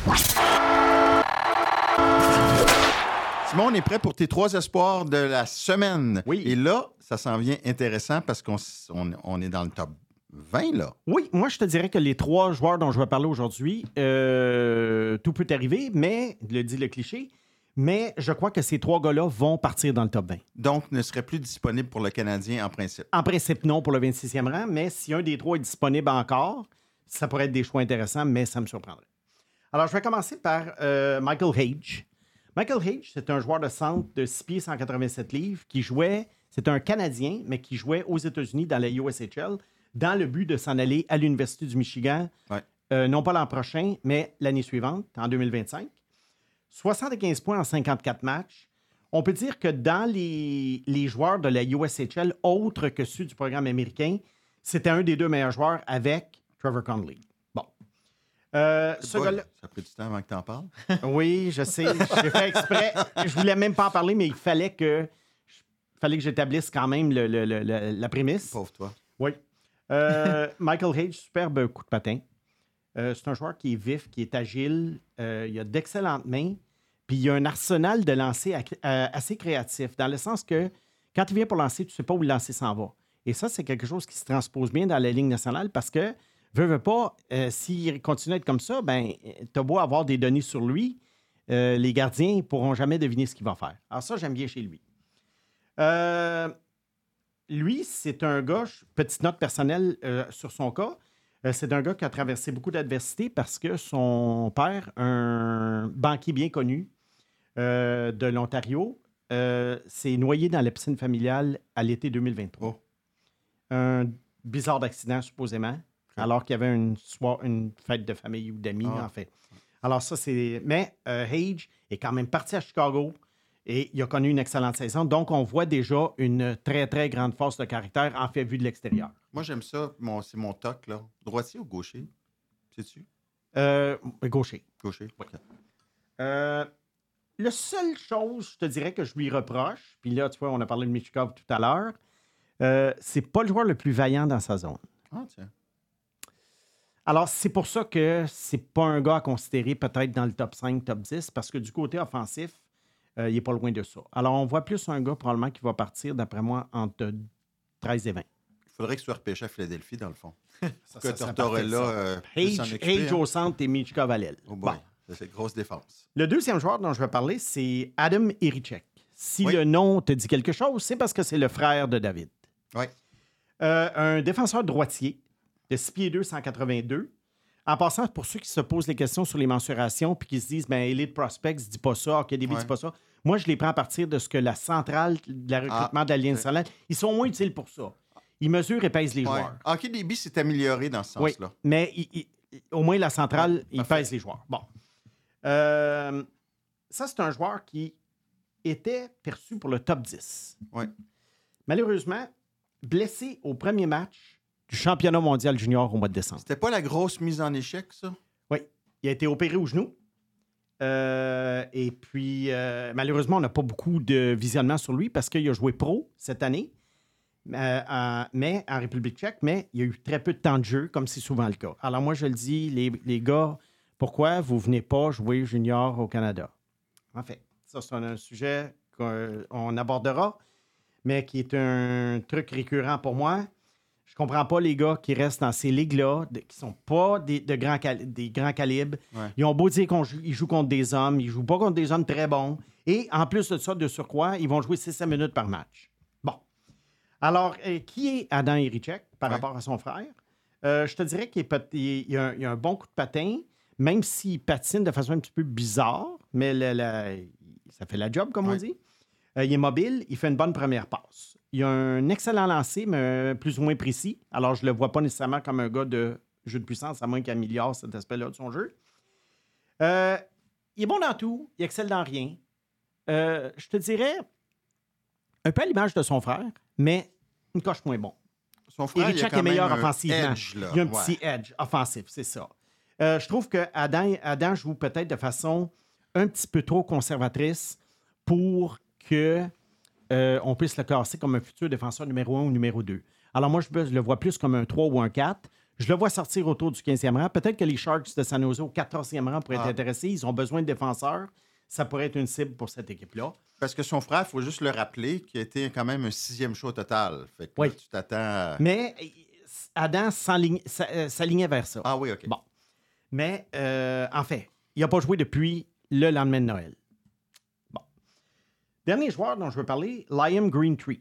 Simon, on est prêt pour tes trois espoirs de la semaine. Oui. Et là, ça s'en vient intéressant parce qu'on s- on, on est dans le top vingt, là. Oui, moi, je te dirais que les trois joueurs dont je vais parler aujourd'hui, euh, tout peut arriver, mais, le dit le cliché, mais je crois que ces trois gars-là vont partir dans le top vingt. Donc, ne serait plus disponible pour le Canadien en principe. En principe, non pour le vingt-sixième rang, mais si un des trois est disponible encore, ça pourrait être des choix intéressants, mais ça me surprendrait. Alors, je vais commencer par euh, Michael Hage. Michael Hage, c'est un joueur de centre de six pieds cent quatre-vingt-sept livres qui jouait, c'est un Canadien, mais qui jouait aux États-Unis dans la U S H L dans le but de s'en aller à l'Université du Michigan, Ouais. euh, non pas l'an prochain, mais l'année suivante, en deux mille vingt-cinq. soixante-quinze points en cinquante-quatre matchs. On peut dire que dans les, les joueurs de la U S H L, autres que ceux du programme américain, c'était un des deux meilleurs joueurs avec Trevor Connolly. Bon. Euh, ce Boy, gars-là... ça a pris du temps avant que tu en parles. Oui, je sais. J'ai fait exprès. Je voulais même pas en parler, mais il fallait que, il fallait que j'établisse quand même le, le, le, le, la prémisse. Pauvre toi. Oui. Euh, Michael Hage, superbe coup de patin. Euh, c'est un joueur qui est vif, qui est agile. Euh, il a d'excellentes mains. Puis il a un arsenal de lancer assez créatif, dans le sens que quand il vient pour lancer, tu ne sais pas où le lancer s'en va. Et ça, c'est quelque chose qui se transpose bien dans la Ligue nationale parce que, veux, veux pas, euh, s'il continue à être comme ça, ben, tu as beau avoir des données sur lui, euh, les gardiens ne pourront jamais deviner ce qu'il va faire. Alors ça, j'aime bien chez lui. Euh, lui, c'est un gars, petite note personnelle euh, sur son cas, euh, c'est un gars qui a traversé beaucoup d'adversité parce que son père, un banquier bien connu euh, de l'Ontario, euh, s'est noyé dans la piscine familiale à l'été deux mille vingt-trois. Oh. Un bizarre d'accident, supposément, okay. Alors qu'il y avait une, soir, une fête de famille ou d'amis, ah. en fait. Alors ça, c'est... Mais euh, Hage est quand même parti à Chicago et il a connu une excellente saison. Donc, on voit déjà une très, très grande force de caractère en fait vue de l'extérieur. Moi, j'aime ça. Mon, c'est mon toc, là. Droitier ou gaucher? Sais-tu? Euh, gaucher. Gaucher. Oui. Euh, la seule chose, je te dirais, que je lui reproche, puis là, tu vois, on a parlé de Michkov tout à l'heure, euh, c'est pas le joueur le plus vaillant dans sa zone. Ah, tiens. Alors, c'est pour ça que c'est pas un gars à considérer peut-être dans le top cinq, top dix, parce que du côté offensif, euh, il n'est pas loin de ça. Alors, on voit plus un gars probablement qui va partir, d'après moi, entre treize et vingt. Il faudrait que tu sois repêché à Philadelphie, dans le fond. Ça, que ça Tortorella euh, puisse s'en Hage, occuper, Hage hein? au centre et Michkov à l'aile. Oh boy. Bon. Ça, c'est une grosse défense. Le deuxième joueur dont je vais parler, c'est Adam Irichek. Si oui. le nom te dit quelque chose, c'est parce que c'est le frère de David. Oui. Euh, un défenseur droitier de six pieds deux, cent quatre-vingt-deux. En passant, pour ceux qui se posent les questions sur les mensurations puis qui se disent, ben Elite Prospects dit pas ça, Hockey D B ouais. dit pas ça. Moi, je les prends à partir de ce que la centrale de la recrutement ah, de la Ligue okay. nationale, ils sont moins utiles pour ça. Ils mesurent et pèsent les Ouais. joueurs. Hockey D B s'est amélioré dans ce sens-là. Oui, mais il, il, au moins la centrale, ouais, il pèse les joueurs. Bon. Euh, ça, c'est un joueur qui était perçu pour le top dix. Oui. Malheureusement, blessé au premier match du championnat mondial junior au mois de décembre. C'était pas la grosse mise en échec, ça? Oui. Il a été opéré au genou. Euh, et puis, euh, malheureusement, on n'a pas beaucoup de visionnement sur lui parce qu'il a joué pro cette année, euh, en, mais en République tchèque, mais il y a eu très peu de temps de jeu, comme c'est souvent le cas. Alors moi, je le dis, les, les gars, pourquoi vous ne venez pas jouer junior au Canada? En fait, ça, c'est un, un sujet qu'on abordera, mais qui est un truc récurrent pour moi. Je comprends pas les gars qui restent dans ces ligues-là, de, qui sont pas des, de grands cal- des grands calibres. Ouais. Ils ont beau dire qu'ils jouent contre des hommes, ils jouent pas contre des hommes très bons. Et en plus de ça, de surcroît, ils vont jouer six à minutes par match. Bon. Alors, euh, qui est Adam Irichek par ouais. rapport à son frère? Euh, je te dirais qu'il est, il, il a un, il a un bon coup de patin, même s'il patine de façon un petit peu bizarre, mais le, le, ça fait la job, comme ouais. on dit. Euh, il est mobile, il fait une bonne première passe. Il a un excellent lancer, mais plus ou moins précis. Alors, je ne le vois pas nécessairement comme un gars de jeu de puissance, à moins qu'il améliore cet aspect-là de son jeu. Euh, il est bon dans tout, il excelle dans rien. Euh, je te dirais, un peu à l'image de son frère, mais une coche moins bon. Son frère, Irichek il a est meilleur même offensivement. Edge, là. Il y a un ouais. petit edge offensif, c'est ça. Euh, je trouve que Adam, Adam joue peut-être de façon un petit peu trop conservatrice pour que euh, on puisse le classer comme un futur défenseur numéro un ou numéro deux. Alors moi, je, je le vois plus comme un trois ou un quatre. Je le vois sortir autour du quinzième rang. Peut-être que les Sharks de San Jose au quatorzième rang pourraient ah. être intéressés. Ils ont besoin de défenseurs. Ça pourrait être une cible pour cette équipe-là. Parce que son frère, il faut juste le rappeler, qui a été quand même un sixième choix total. Fait que oui. là, tu t'attends à... Mais Adam s'alignait vers ça. Ah oui, OK. Bon. Mais, euh, en fait, il n'a pas joué depuis le lendemain de Noël. Bon. Dernier joueur dont je veux parler, Liam Greentree.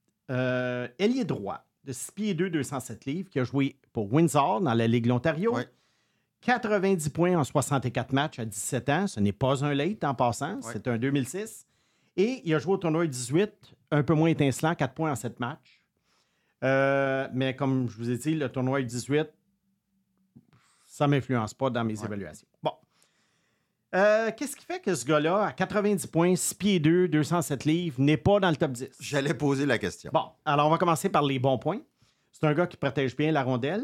Euh, ailier droit de six pieds deux, deux cent sept livres, qui a joué pour Windsor dans la Ligue de l'Ontario, oui. quatre-vingt-dix points en soixante-quatre matchs à dix-sept ans. Ce n'est pas un late en passant. Ouais. C'est un deux mille six. Et il a joué au tournoi dix-huit, un peu moins étincelant, quatre points en sept matchs. Euh, mais comme je vous ai dit, le tournoi dix-huit, ça ne m'influence pas dans mes ouais. évaluations. Bon. Euh, qu'est-ce qui fait que ce gars-là, à quatre-vingt-dix points, six pieds deux, deux cent sept livres, n'est pas dans le top dix? J'allais poser la question. Bon, alors on va commencer par les bons points. C'est un gars qui protège bien la rondelle.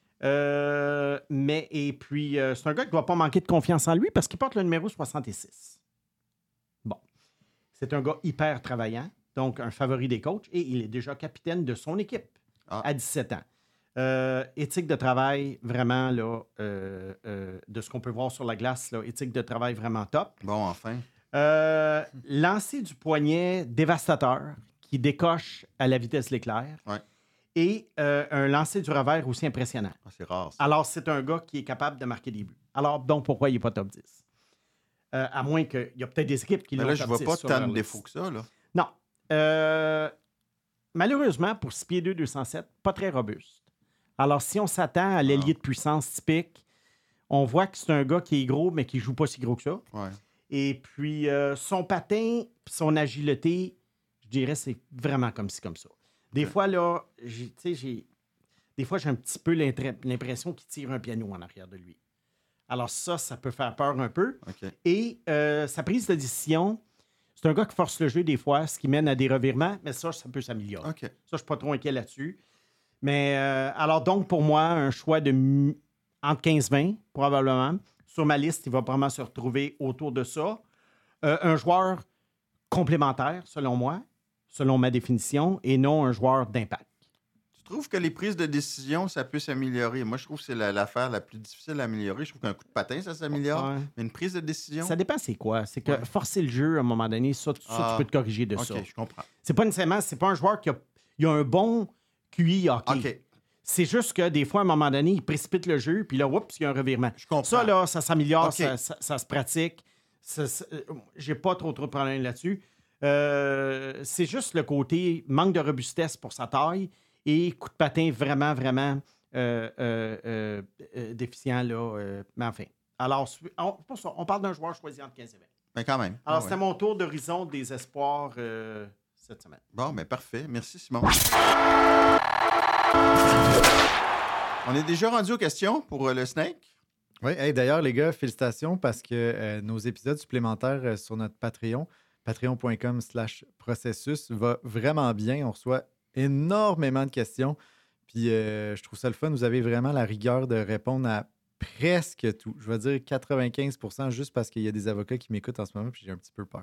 Euh, mais, et puis, euh, c'est un gars qui ne doit pas manquer de confiance en lui parce qu'il porte le numéro soixante-six. Bon. C'est un gars hyper travaillant, donc un favori des coachs, et il est déjà capitaine de son équipe ah. à dix-sept ans. Euh, éthique de travail, vraiment, là, euh, euh, de ce qu'on peut voir sur la glace, là, éthique de travail vraiment top. Bon, enfin. Euh, lancer du poignet dévastateur qui décoche à la vitesse de l'éclair. Ouais. Et euh, un lancer du revers aussi impressionnant. Ah, c'est rare, ça. Alors, c'est un gars qui est capable de marquer des buts. Alors, donc, pourquoi il n'est pas top dix? Euh, à moins qu'il y a peut-être des équipes qui l'ont top dix. Là, je ne vois pas tant de défauts que ça, là. Non. Euh, malheureusement, pour six pieds deux, deux cent sept, pas très robuste. Alors, si on s'attend à l'ailier de puissance typique, on voit que c'est un gars qui est gros, mais qui ne joue pas si gros que ça. Ouais. Et puis, euh, son patin, son agilité, je dirais, c'est vraiment comme ci, comme ça. Des okay. fois, là, j'ai, j'ai, des fois, j'ai un petit peu l'impression qu'il tire un piano en arrière de lui. Alors ça, ça peut faire peur un peu. Okay. Et euh, sa prise de décision, c'est un gars qui force le jeu des fois, ce qui mène à des revirements, mais ça, ça peut s'améliorer. Okay. Ça, je ne suis pas trop inquiet là-dessus. Mais euh, alors donc, pour moi, un choix de m- entre quinze vingt, probablement. Sur ma liste, il va probablement se retrouver autour de ça. Euh, un joueur complémentaire, selon moi, selon ma définition, et non un joueur d'impact. Tu trouves que les prises de décision, ça peut s'améliorer? Moi, je trouve que c'est la, l'affaire la plus difficile à améliorer. Je trouve qu'un coup de patin, ça s'améliore. Ouais. Mais une prise de décision... Ça dépend c'est quoi. C'est que ouais. forcer le jeu, à un moment donné, ça, ça ah. tu peux te corriger de okay, ça. OK, je comprends. C'est pas nécessairement... C'est pas un joueur qui a, il a un bon Q I hockey. OK. C'est juste que des fois, à un moment donné, il précipite le jeu, puis là, oups, il y a un revirement. Je comprends. Ça, là, ça s'améliore, okay. ça, ça, ça se pratique. Ça, ça, j'ai pas trop, trop de problèmes là-dessus. Euh, c'est juste le côté manque de robustesse pour sa taille et coup de patin vraiment, vraiment euh, euh, euh, euh, déficient, là. Euh, mais enfin. Alors, on, on parle d'un joueur choisi entre quinze et vingt. Mais quand même. Alors, ah, c'était ouais. mon tour d'horizon des espoirs euh, cette semaine. Bon, bien, parfait. Merci, Simon. On est déjà rendu aux questions pour euh, le Snake. Oui, hey, d'ailleurs, les gars, félicitations parce que euh, nos épisodes supplémentaires euh, sur notre Patreon, patreon.com slash processus, va vraiment bien. On reçoit énormément de questions. Puis euh, je trouve ça le fun. Vous avez vraiment la rigueur de répondre à presque tout. Je vais dire quatre-vingt-quinze pour cent juste parce qu'il y a des avocats qui m'écoutent en ce moment puis j'ai un petit peu peur.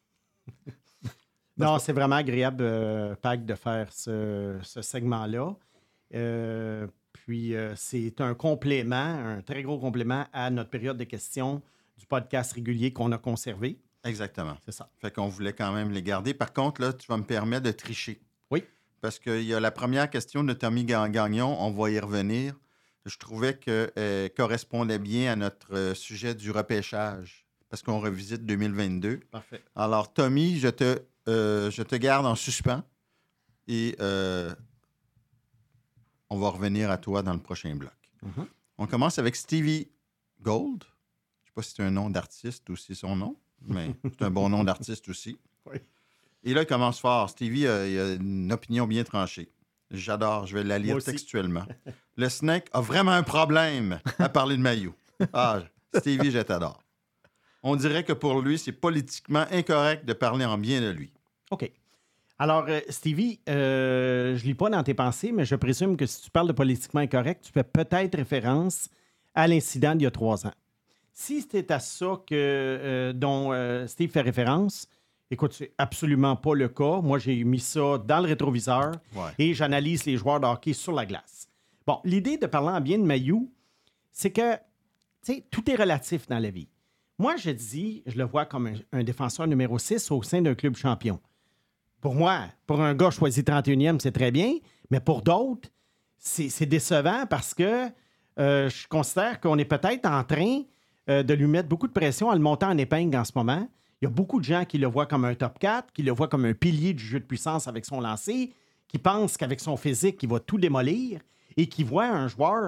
Non, c'est vraiment agréable, euh, Pac, de faire ce, ce segment-là. Euh, puis, euh, c'est un complément, un très gros complément à notre période de questions du podcast régulier qu'on a conservé. Exactement. C'est ça. Fait qu'on voulait quand même les garder. Par contre, là, tu vas me permettre de tricher. Oui. Parce qu'il y a la première question de Tommy Gagnon. On va y revenir. Je trouvais qu'elle euh, correspondait bien à notre euh, sujet du repêchage. Parce qu'on revisite deux mille vingt-deux. Parfait. Alors, Tommy, je te, euh, je te garde en suspens. Et... Euh, on va revenir à toi dans le prochain bloc. Mm-hmm. On commence avec Stevie Gold. Je ne sais pas si c'est un nom d'artiste ou si c'est son nom, mais c'est un bon nom d'artiste aussi. Oui. Et là, il commence fort. Stevie a, il a une opinion bien tranchée. J'adore, je vais la lire textuellement. Le Snake a vraiment un problème à parler de maillot. Ah, Stevie, je t'adore. On dirait que pour lui, c'est politiquement incorrect de parler en bien de lui. OK. Alors, euh, Stevie, euh, je ne lis pas dans tes pensées, mais je présume que si tu parles de politiquement incorrect, tu fais peut-être référence à l'incident d'il y a trois ans. Si c'était à ça que, euh, dont euh, Steve fait référence, écoute, c'est absolument pas le cas. Moi, j'ai mis ça dans le rétroviseur ouais. et j'analyse les joueurs de hockey sur la glace. Bon, l'idée de parler en bien de Mailloux, c'est que, tu sais, tout est relatif dans la vie. Moi, je dis, je le vois comme un, un défenseur numéro six au sein d'un club champion. Pour moi, pour un gars choisi trente et unième, c'est très bien, mais pour d'autres, c'est, c'est décevant parce que euh, je considère qu'on est peut-être en train euh, de lui mettre beaucoup de pression en le montant en épingle en ce moment. Il y a beaucoup de gens qui le voient comme un top quatre, qui le voient comme un pilier du jeu de puissance avec son lancer, qui pensent qu'avec son physique, il va tout démolir et qui voient un joueur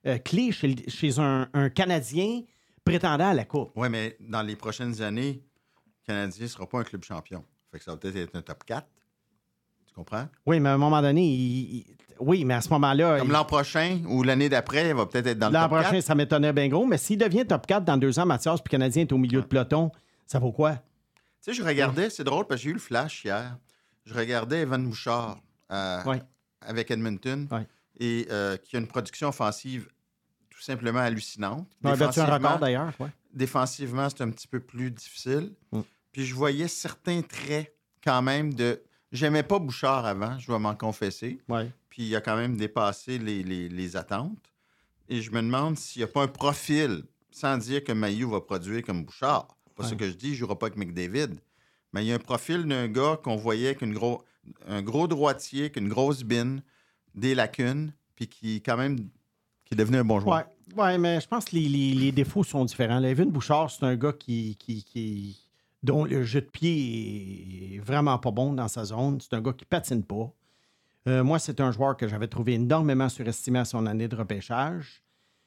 euh, clé chez, chez un, un Canadien prétendant à la Coupe. Oui, mais dans les prochaines années, le Canadien ne sera pas un club champion. Fait que ça va peut-être être un top quatre. Tu comprends? Oui, mais à un moment donné, il, il, oui, mais à ce moment-là... Comme il, l'an prochain ou l'année d'après, il va peut-être être dans le l'an top prochain, quatre. ça m'étonnerait bien gros, mais s'il devient top quatre dans deux ans, Mathias, puis le Canadien est au milieu Ouais. de peloton, ça vaut quoi? Tu sais, je regardais, c'est drôle parce que j'ai eu le flash hier. Je regardais Evan Bouchard euh, Ouais. avec Edmonton Ouais. et euh, qui a une production offensive tout simplement hallucinante. On a battu un Défensivement- record d'ailleurs. Ouais. Défensivement, c'est un petit peu plus difficile. Mm. Puis je voyais certains traits quand même de... J'aimais pas Bouchard avant, je dois m'en confesser. Ouais. Puis il a quand même dépassé les, les- les attentes. Et je me demande s'il n'y a pas un profil, sans dire que Mailloux va produire comme Bouchard. Pas Ouais. ce que je dis, il ne jouera pas avec McDavid. Mais il y a un profil d'un gars qu'on voyait qu'un gros, un gros droitier, qu'une grosse bine, des lacunes, puis qui quand même qui est devenu un bon joueur. Ouais, ouais, mais je pense que les, les- les défauts sont différents. Là, Evan Bouchard, c'est un gars qui, qui, qui- dont le jeu de pied est vraiment pas bon dans sa zone. C'est un gars qui patine pas. Euh, moi, c'est un joueur que j'avais trouvé énormément surestimé à son année de repêchage.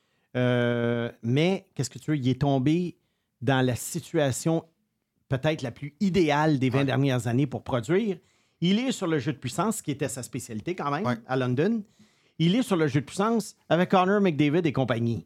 Euh, mais, qu'est-ce que tu veux, il est tombé dans la situation peut-être la plus idéale des vingt Ouais. dernières années pour produire. Il est sur le jeu de puissance, qui était sa spécialité quand même, Ouais. à London. Il est sur le jeu de puissance avec Connor McDavid et compagnie.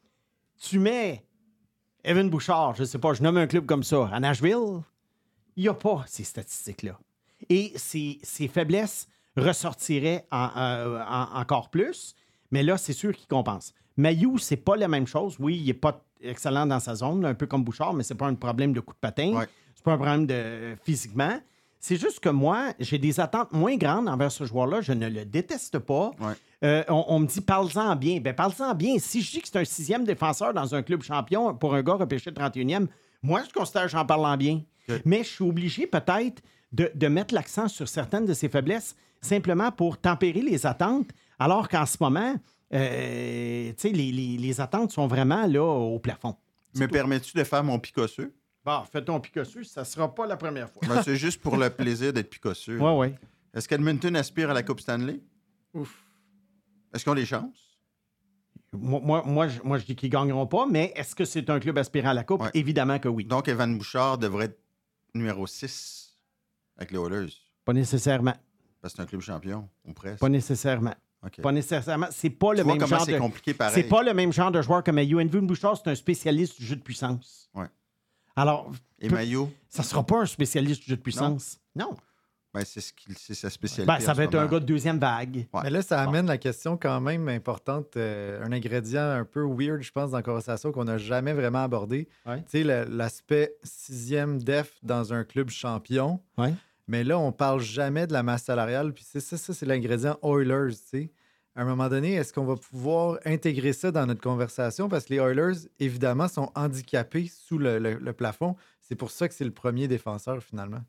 Tu mets Evan Bouchard, je ne sais pas, je nomme un club comme ça, à Nashville, il n'y a pas ces statistiques-là. Et ses, ses faiblesses ressortiraient en- euh, en- encore plus, mais là, c'est sûr qu'il compense. Mailloux, c'est pas la même chose. Oui, il n'est pas excellent dans sa zone, un peu comme Bouchard, mais c'est pas un problème de coup de patin. Ouais. C'est pas un problème de euh, physiquement. C'est juste que moi, j'ai des attentes moins grandes envers ce joueur-là. Je ne le déteste pas. Ouais. Euh, on, on me dit, parle-en bien. Ben, parle-en bien. Si je dis que c'est un sixième défenseur dans un club champion pour un gars repêché trente et unième, moi, je considère que j'en parle en bien. OK. Mais je suis obligé peut-être de, de mettre l'accent sur certaines de ses faiblesses simplement pour tempérer les attentes, alors qu'en ce moment, euh, tu sais, les, les- les attentes sont vraiment là au plafond. Me permets-tu de faire mon picosseux? Bon, fais ton picossus, ça sera pas la première fois. Ben, c'est juste pour le plaisir d'être picosseux. Oui, oui. Est-ce qu'Edmonton aspire à la Coupe Stanley? Ouf. Est-ce qu'ils ont des chances? Moi, moi, moi, je, moi, je dis qu'ils ne gagneront pas, mais est-ce que c'est un club aspirant à la Coupe? Ouais. Évidemment que oui. Donc, Evan Bouchard devrait être numéro six avec les Oilers. Pas nécessairement. Parce que c'est un club champion, ou presque. Pas nécessairement. OK. Pas nécessairement. C'est pas Tu le vois même comment genre c'est de. compliqué pareil. C'est pas le même genre de joueur que Mailloux. Evan Bouchard, c'est un spécialiste du jeu de puissance. Ouais. Alors, Et peu- Mailloux, ça sera pas un spécialiste du jeu de puissance. Non. ben, c'est, ce qu'il- c'est sa spécialité. Ben, ça en va ce être un moment. gars de deuxième vague. Ouais. Mais là, ça amène la question quand même importante, euh, un ingrédient un peu weird, je pense, dans la conversation qu'on n'a jamais vraiment abordé. Ouais. Tu sais, le- l'aspect sixième def dans un club champion. Ouais. Mais là, on parle jamais de la masse salariale. Puis c'est ça, ça c'est l'ingrédient Oilers, tu sais. À un moment donné, est-ce qu'on va pouvoir intégrer ça dans notre conversation? Parce que les Oilers, évidemment, sont handicapés sous le, le- le plafond. C'est pour ça que c'est le premier défenseur, finalement.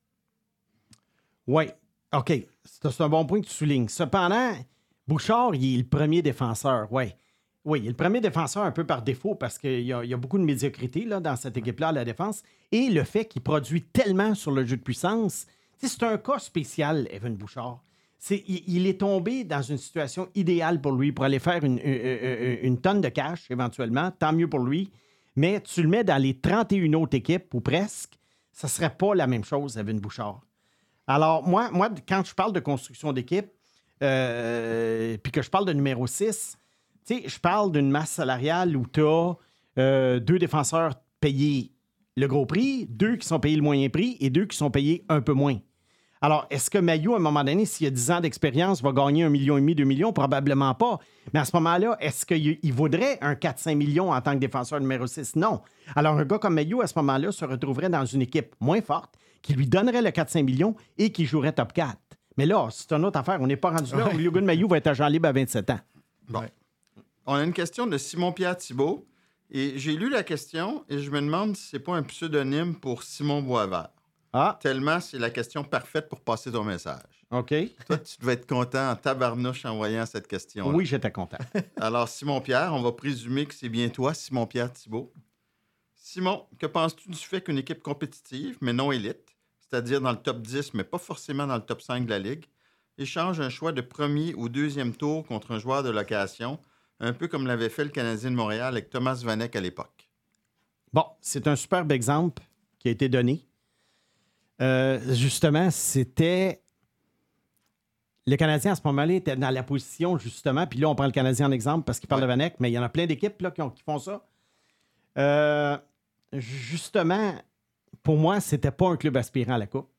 Oui. OK. C'est c'est un bon point que tu soulignes. Cependant, Bouchard, il est le premier défenseur. Oui. Oui, il est le premier défenseur un peu par défaut parce qu'il y, a- il y a beaucoup de médiocrité là, dans cette équipe-là à la défense. Et le fait qu'il produit tellement sur le jeu de puissance, tu sais, c'est un cas spécial, Evan Bouchard. C'est, il, il est tombé dans une situation idéale pour lui pour aller faire une, une- une- une tonne de cash éventuellement. Tant mieux pour lui. Mais tu le mets dans les trente et une autres équipes ou presque, ça ne serait pas la même chose, Evan Bouchard. Alors, moi, moi quand je parle de construction d'équipe, euh, puis que je parle de numéro six, tu sais, je parle d'une masse salariale où tu as euh, deux défenseurs payés le gros prix, deux qui sont payés le moyen prix et deux qui sont payés un peu moins. Alors, est-ce que Mailloux, à un moment donné, s'il a dix ans d'expérience, va gagner un million et demi, deux millions? Probablement pas. Mais à ce moment-là, est-ce qu'il il vaudrait un quatre cinq millions en tant que défenseur numéro six? Non. Alors, un gars comme Mailloux, à ce moment-là, se retrouverait dans une équipe moins forte, qui lui donnerait le quatre cinq millions et qui jouerait top quatre. Mais là, c'est une autre affaire. On n'est pas rendu là. Le gars de Mailloux va être agent libre à vingt-sept ans. Bon. Ouais. On a une question de Simon-Pierre Thibault. Et j'ai lu la question et je me demande si c'est pas un pseudonyme pour Simon Boisvert. Ah, Tellement c'est la question parfaite pour passer ton message. OK. Toi, tu devais être content en tabarnouche en voyant cette question. Oui, j'étais content. Alors, Simon-Pierre, on va présumer que c'est bien toi, Simon-Pierre Thibault. Simon, que penses-tu du fait qu'une équipe compétitive, mais non élite, c'est-à-dire dans le top dix, mais pas forcément dans le top cinq de la Ligue, échange un choix de premier ou deuxième tour contre un joueur de location, Un peu comme l'avait fait le Canadien de Montréal avec Thomas Vanek à l'époque. Bon, c'est un superbe exemple qui a été donné. Euh, justement, c'était... Le Canadien, à ce moment-là, était dans la position, justement, puis là, on prend le Canadien en exemple parce qu'il parle ouais. de Vanek, mais il y en a plein d'équipes là, qui, ont, qui font ça. Euh, justement, pour moi, c'était pas un club aspirant à la Coupe.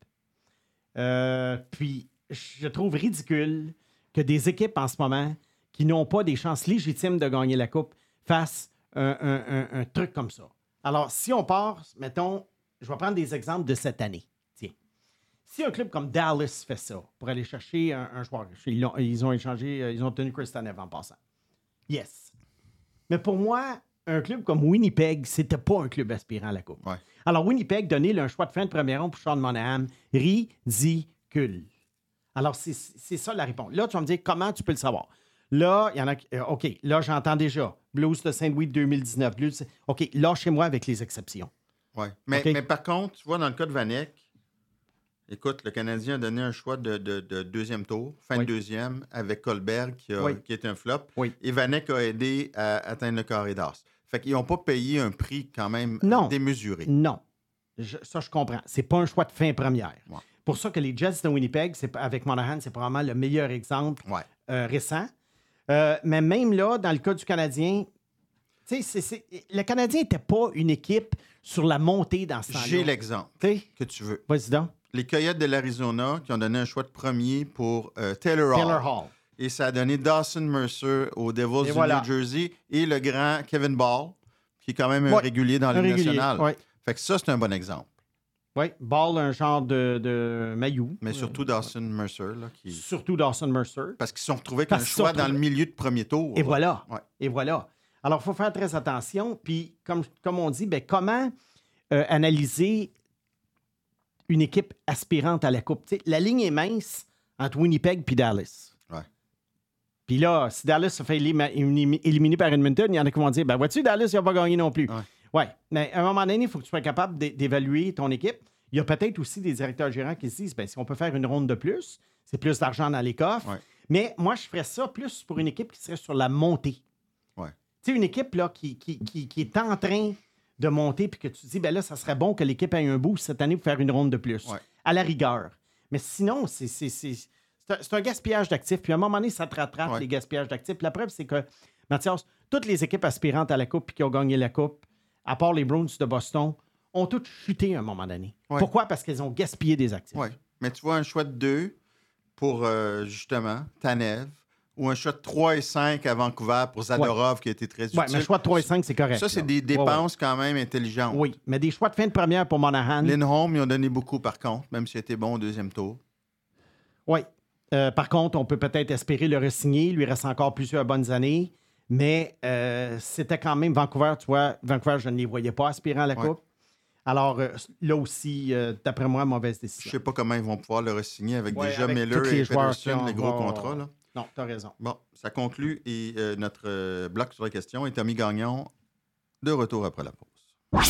Euh, puis, je trouve ridicule que des équipes en ce moment qui n'ont pas des chances légitimes de gagner la Coupe fassent un, un, un, un truc comme ça. Alors, si on part, mettons, je vais prendre des exemples de cette année. Tiens. Si un club comme Dallas fait ça pour aller chercher un, un joueur, ils ont, ils ont échangé, ils ont tenu Kristanev en passant. Yes. Mais pour moi, un club comme Winnipeg, c'était pas un club aspirant à la Coupe. Ouais. Alors, Winnipeg donnait le choix de fin de première ronde pour Sean Monahan. Ridicule. Alors, c'est, c'est ça la réponse. Là, tu vas me dire, comment tu peux le savoir? Là, il y en a... Euh, OK, là, j'entends déjà. Blues de Saint-Louis de deux mille dix-neuf. Blues, OK, lâchez-moi avec les exceptions. Oui. Mais, okay. mais par contre, tu vois, dans le cas de Vanek, écoute, le Canadien a donné un choix de, de, de deuxième tour, fin oui. de deuxième, avec Colberg, qui, a, oui. qui est un flop. Oui. Et Vanek a aidé à atteindre le carré d'as. Fait qu'ils n'ont pas payé un prix quand même non. démesuré. Non. Je, ça, je comprends. C'est pas un choix de fin première. Ouais. Pour ça que les Jets de Winnipeg, c'est, avec Monahan, c'est probablement le meilleur exemple ouais. euh, récent. Euh, mais même là, dans le cas du Canadien, c'est, c'est, le Canadien n'était pas une équipe sur la montée dans ce temps-là. J'ai l'exemple T'sais? que tu veux. Vas-y donc. Les Coyotes de l'Arizona qui ont donné un choix de premier pour euh, Taylor Hall. Taylor Hall. Et ça a donné Dawson Mercer aux Devils et du voilà. New Jersey et le grand Kevin Ball, qui est quand même un ouais. régulier dans la Ligue nationale. Ouais. Fait que ça, c'est un bon exemple. Oui, Ball, un genre de, de maillot. Mais surtout Dawson Mercer. Là, qui... Surtout Dawson Mercer. Parce qu'ils se sont retrouvés avec un choix dans le milieu de premier tour. Et voilà. Ouais. Et voilà. Alors, il faut faire très attention. Puis, comme, comme on dit, ben, comment euh, analyser une équipe aspirante à la Coupe? T'sais, la ligne est mince entre Winnipeg et Dallas. Ouais. Puis là, si Dallas se fait éliminer par Edmonton, il y en a qui vont dire, ben vois-tu, Dallas, il n'a pas gagné non plus. Ouais. Oui, mais à un moment donné, il faut que tu sois capable d'évaluer ton équipe. Il y a peut-être aussi des directeurs gérants qui se disent, bien, si on peut faire une ronde de plus, c'est plus d'argent dans les coffres. Ouais. Mais moi, je ferais ça plus pour une équipe qui serait sur la montée. Ouais. Tu sais, une équipe là, qui, qui, qui, qui est en train de monter puis que tu te dis, bien là, ça serait bon que l'équipe ait un boost cette année pour faire une ronde de plus, ouais. à la rigueur. Mais sinon, c'est, c'est, c'est, c'est, un, c'est un gaspillage d'actifs. Puis à un moment donné, ça te rattrape, ouais. les gaspillages d'actifs. Puis la preuve, c'est que, Mathias, toutes les équipes aspirantes à la Coupe puis qui ont gagné la Coupe, à part les Bruins de Boston, ont toutes chuté à un moment donné. Ouais. Pourquoi? Parce qu'elles ont gaspillé des actifs. Oui, mais tu vois, un choix de deux pour, euh, justement, Tanev, ou un choix de trois et cinq à Vancouver pour Zadorov, ouais. qui a été très utile. Oui, mais un choix de trois et cinq, c'est correct. Ça, c'est là. des dépenses ouais, ouais. quand même intelligentes. Oui, mais des choix de fin de première pour Monahan. Lindholm, ils ont donné beaucoup, par contre, même s'il était bon au deuxième tour. Oui. Euh, par contre, on peut peut-être espérer le re-signer. Il lui reste encore plusieurs bonnes années. Mais euh, c'était quand même Vancouver, tu vois. Vancouver, je ne les voyais pas aspirant à la ouais. Coupe. Alors, euh, là aussi, euh, d'après moi, mauvaise décision. Je ne sais pas comment ils vont pouvoir le re-signer avec ouais, déjà avec Miller les et joueurs Peterson, ont... les gros oh, contrats. Là. Non, tu as raison. Bon, ça conclut et euh, notre euh, bloc sur la question. Et Tommy Gagnon, de retour après la pause.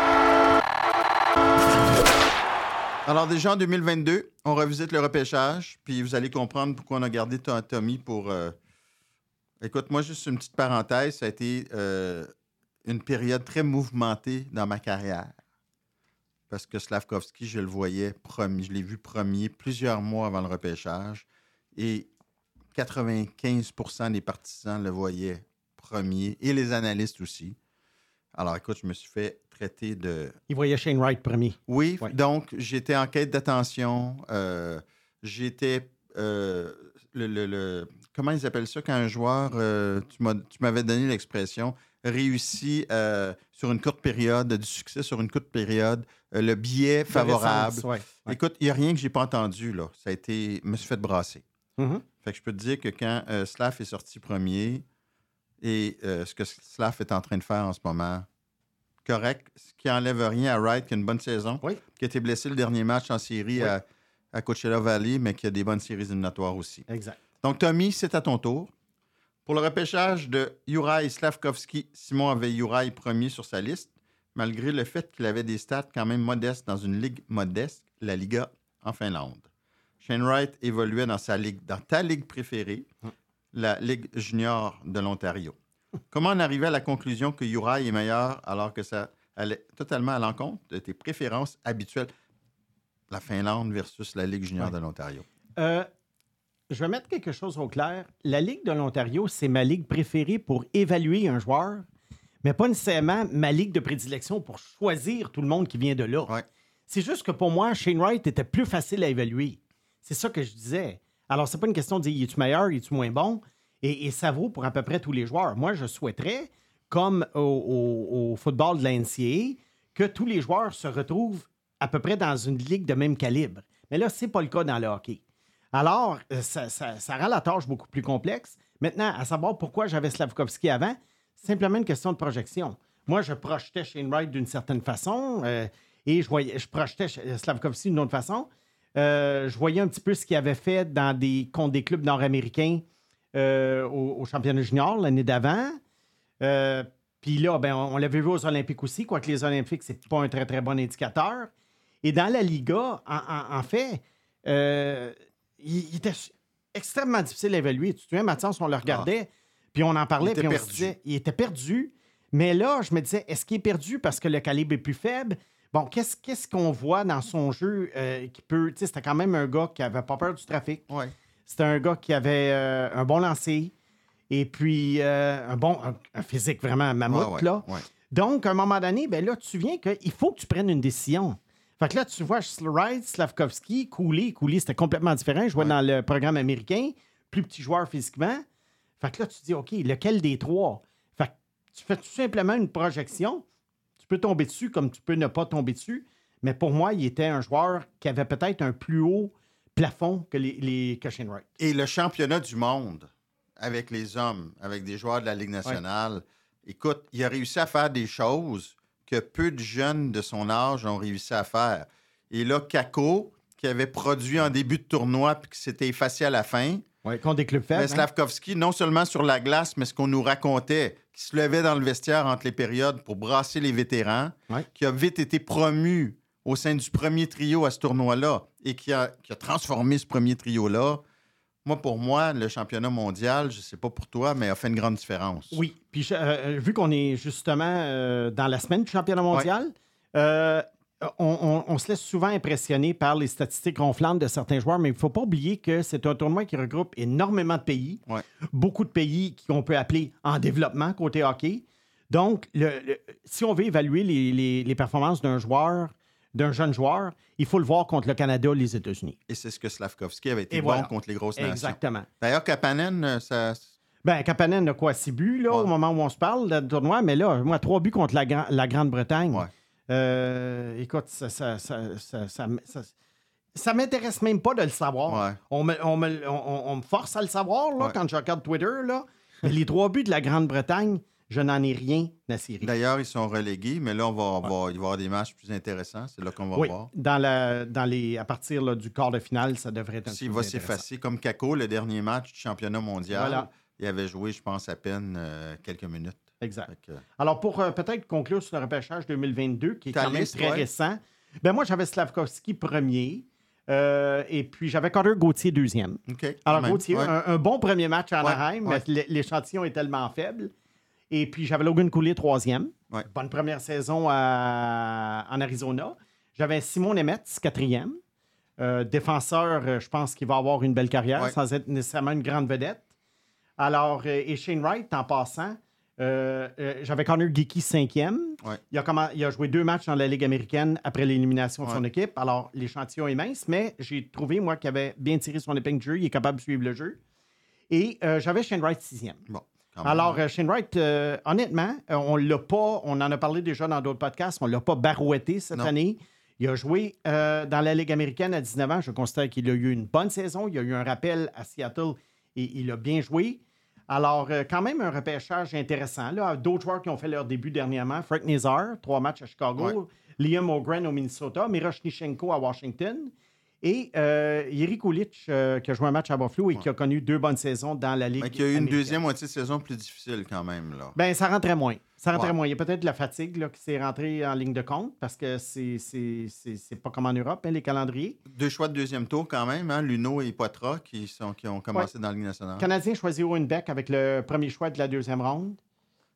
Alors, déjà en deux mille vingt-deux, on revisite le repêchage, puis vous allez comprendre pourquoi on a gardé Tommy pour... Euh... Écoute, moi, juste une petite parenthèse, ça a été euh, une période très mouvementée dans ma carrière. Parce que Slafkovský, je le voyais premier, je l'ai vu premier plusieurs mois avant le repêchage. Et quatre-vingt-quinze pour cent des partisans le voyaient premier, et les analystes aussi. Alors, écoute, je me suis fait traiter de... Il voyait Shane Wright premier. Oui, ouais. donc j'étais en quête d'attention. Euh, j'étais... Euh, le, le, le... Comment ils appellent ça quand un joueur, euh, tu, m'as, tu m'avais donné l'expression, réussit euh, sur une courte période, du succès sur une courte période, euh, le biais favorable. Ouais, ouais. Écoute, il n'y a rien que je n'ai pas entendu, là. Ça a été... Je me suis fait brasser. Mm-hmm. Fait que je peux te dire que quand euh, Slav est sorti premier et euh, ce que Slav est en train de faire en ce moment, correct, ce qui n'enlève rien à Wright, qui a une bonne saison, oui. qui a été blessé le dernier match en série oui. à, à Coachella Valley, mais qui a des bonnes séries éliminatoires aussi. Exact. Donc, Tommy, c'est à ton tour. Pour le repêchage de Juraj Slafkovský, Simon avait Juraj premier sur sa liste, malgré le fait qu'il avait des stats quand même modestes dans une ligue modeste, la Liga en Finlande. Shane Wright évoluait dans sa ligue, dans ta ligue préférée, hum. la Ligue junior de l'Ontario. Comment en arriver à la conclusion que Uri est meilleur alors que ça allait totalement à l'encontre de tes préférences habituelles? La Finlande versus la Ligue junior ouais. de l'Ontario. Euh, je vais mettre quelque chose au clair. La Ligue de l'Ontario, c'est ma ligue préférée pour évaluer un joueur, mais pas nécessairement ma ligue de prédilection pour choisir tout le monde qui vient de là. Ouais. C'est juste que pour moi, Shane Wright était plus facile à évaluer. C'est ça que je disais. Alors, c'est pas une question de dire, es-tu meilleur, es-tu moins bon? Et, et ça vaut pour à peu près tous les joueurs. Moi, je souhaiterais, comme au, au, au football de la N C A A, que tous les joueurs se retrouvent à peu près dans une ligue de même calibre. Mais là, c'est pas le cas dans le hockey. Alors, ça, ça, ça rend la tâche beaucoup plus complexe. Maintenant, à savoir pourquoi j'avais Slavkovski avant, c'est simplement une question de projection. Moi, je projetais Shane Wright d'une certaine façon euh, et je, voyais, je projetais Slavkovski d'une autre façon. Euh, je voyais un petit peu ce qu'il avait fait dans des, contre des clubs nord-américains euh, au, au championnat junior l'année d'avant. Euh, Puis là, ben, on, on l'avait vu aux Olympiques aussi, quoique les Olympiques, c'est pas un très, très bon indicateur. Et dans la Liga, en, en, en fait, euh, il, il était extrêmement difficile à évaluer. Tu te souviens, Mathias, on le regardait, ah. puis on en parlait, puis on perdu. se disait, il était perdu. Mais là, je me disais, est-ce qu'il est perdu parce que le calibre est plus faible? Bon, qu'est-ce, qu'est-ce qu'on voit dans son jeu euh, qui peut... Tu sais, c'était quand même un gars qui avait pas peur du trafic. Ouais. C'était un gars qui avait euh, un bon lancer et puis euh, un bon un, un physique vraiment mammouth, ouais, ouais, là. Ouais. Donc, à un moment donné, ben là, tu te souviens qu'il faut que tu prennes une décision. Fait que là, tu vois Wright, Slavkovski, Cooley. Cooley, c'était complètement différent. Je jouais ouais. dans le programme américain, plus petit joueur physiquement. Fait que là, tu te dis, OK, lequel des trois? Fait que tu fais tout simplement une projection. Tu peux tomber dessus comme tu peux ne pas tomber dessus. Mais pour moi, il était un joueur qui avait peut-être un plus haut plafond que, les, les, que Shane Wright. Et le championnat du monde avec les hommes, avec des joueurs de la Ligue nationale, ouais. écoute, il a réussi à faire des choses que peu de jeunes de son âge ont réussi à faire. Et là, Kako, qui avait produit en début de tournoi puis qui s'était effacé à la fin. Oui, contre des clubs faibles. Mais Slavkovski, hein? Non seulement sur la glace, mais ce qu'on nous racontait, qui se levait dans le vestiaire entre les périodes pour brasser les vétérans, ouais. qui a vite été promu au sein du premier trio à ce tournoi-là et qui a, qui a transformé ce premier trio-là. Moi, pour moi, le championnat mondial, je ne sais pas pour toi, mais a fait une grande différence. Oui. Puis, euh, vu qu'on est justement euh, dans la semaine du championnat mondial, ouais. euh, on, on, on se laisse souvent impressionner par les statistiques ronflantes de certains joueurs, mais il ne faut pas oublier que c'est un tournoi qui regroupe énormément de pays. Ouais. Beaucoup de pays qu'on peut appeler en développement côté hockey. Donc, le, le, si on veut évaluer les, les, les performances d'un joueur, d'un jeune joueur, il faut le voir contre le Canada, les États-Unis. Et c'est ce que Slavkovski avait été Et bon voilà. contre les grosses nations. Exactement. D'ailleurs, Kapanen, ça... Ben, Kapanen a quoi, six buts, là, ouais. au moment où on se parle, le tournoi, mais là, moi, trois buts contre la, la Grande-Bretagne. Ouais. Euh, écoute, ça, ça, ça, ça, ça, ça, ça m'intéresse même pas de le savoir. Ouais. On, me, on, me, on, on me force à le savoir, là, ouais. quand je regarde Twitter, là. Mais les trois buts de la Grande-Bretagne, je n'en ai rien à cirer. D'ailleurs, ils sont relégués, mais là, on va, ouais. va, il va y avoir des matchs plus intéressants. C'est là qu'on va oui, voir. Dans la, dans les, à partir là, du quart de finale, ça devrait être un S'il va s'effacer, comme Kako, le dernier match du championnat mondial, voilà. il avait joué, je pense, à peine euh, quelques minutes. Exact. Que... Alors, pour euh, peut-être conclure sur le repêchage deux mille vingt-deux, qui est Ta quand même liste, très ouais. récent, ben moi, j'avais Slavkovski premier. Euh, et puis, j'avais Carter Gauthier deuxième. Okay, Alors, même. Gauthier, ouais. un, un bon premier match à Anaheim, ouais, ouais. mais l'échantillon est tellement faible. Et puis, j'avais Logan Cooley troisième. Ouais. Bonne première saison à... en Arizona. J'avais Simon Nemetz, quatrième. Euh, défenseur, je pense qu'il va avoir une belle carrière, ouais. sans être nécessairement une grande vedette. Alors, euh, et Shane Wright, en passant, euh, euh, j'avais Connor Geeky cinquième. Ouais. Il, a comment... il a joué deux matchs dans la Ligue américaine après l'élimination ouais. de son équipe. Alors, l'échantillon est mince, mais j'ai trouvé, moi, qu'il avait bien tiré son épingle de jeu. Il est capable de suivre le jeu. Et euh, j'avais Shane Wright sixième. Bon. Alors, euh, Shane Wright, euh, honnêtement, euh, on l'a pas, on en a parlé déjà dans d'autres podcasts, on ne l'a pas barouetté cette non. année. Il a joué euh, dans la Ligue américaine à dix-neuf ans. Je considère qu'il a eu une bonne saison. Il a eu un rappel à Seattle et il a bien joué. Alors, euh, quand même, un repêchage intéressant. Là, d'autres joueurs qui ont fait leur début dernièrement. Frank Nazar, trois matchs à Chicago. Ouais. Liam O'Gren au Minnesota. Miroshnichenko à Washington. Et euh, Jiri Kulich, euh, qui a joué un match à Buffalo et ouais. qui a connu deux bonnes saisons dans la Ligue. Mais qui a eu une deuxième moitié de saison plus difficile quand même. Là. Bien, ça rentrait moins. Ça rentrait ouais. moins. Il y a peut-être de la fatigue là, qui s'est rentrée en ligne de compte parce que c'est, c'est, c'est, c'est pas comme en Europe, hein, les calendriers. Deux choix de deuxième tour quand même, hein, Luno et Poitras qui, sont, qui ont commencé ouais. dans la Ligue nationale. Le Canadien choisit Owen Beck avec le premier choix de la deuxième ronde.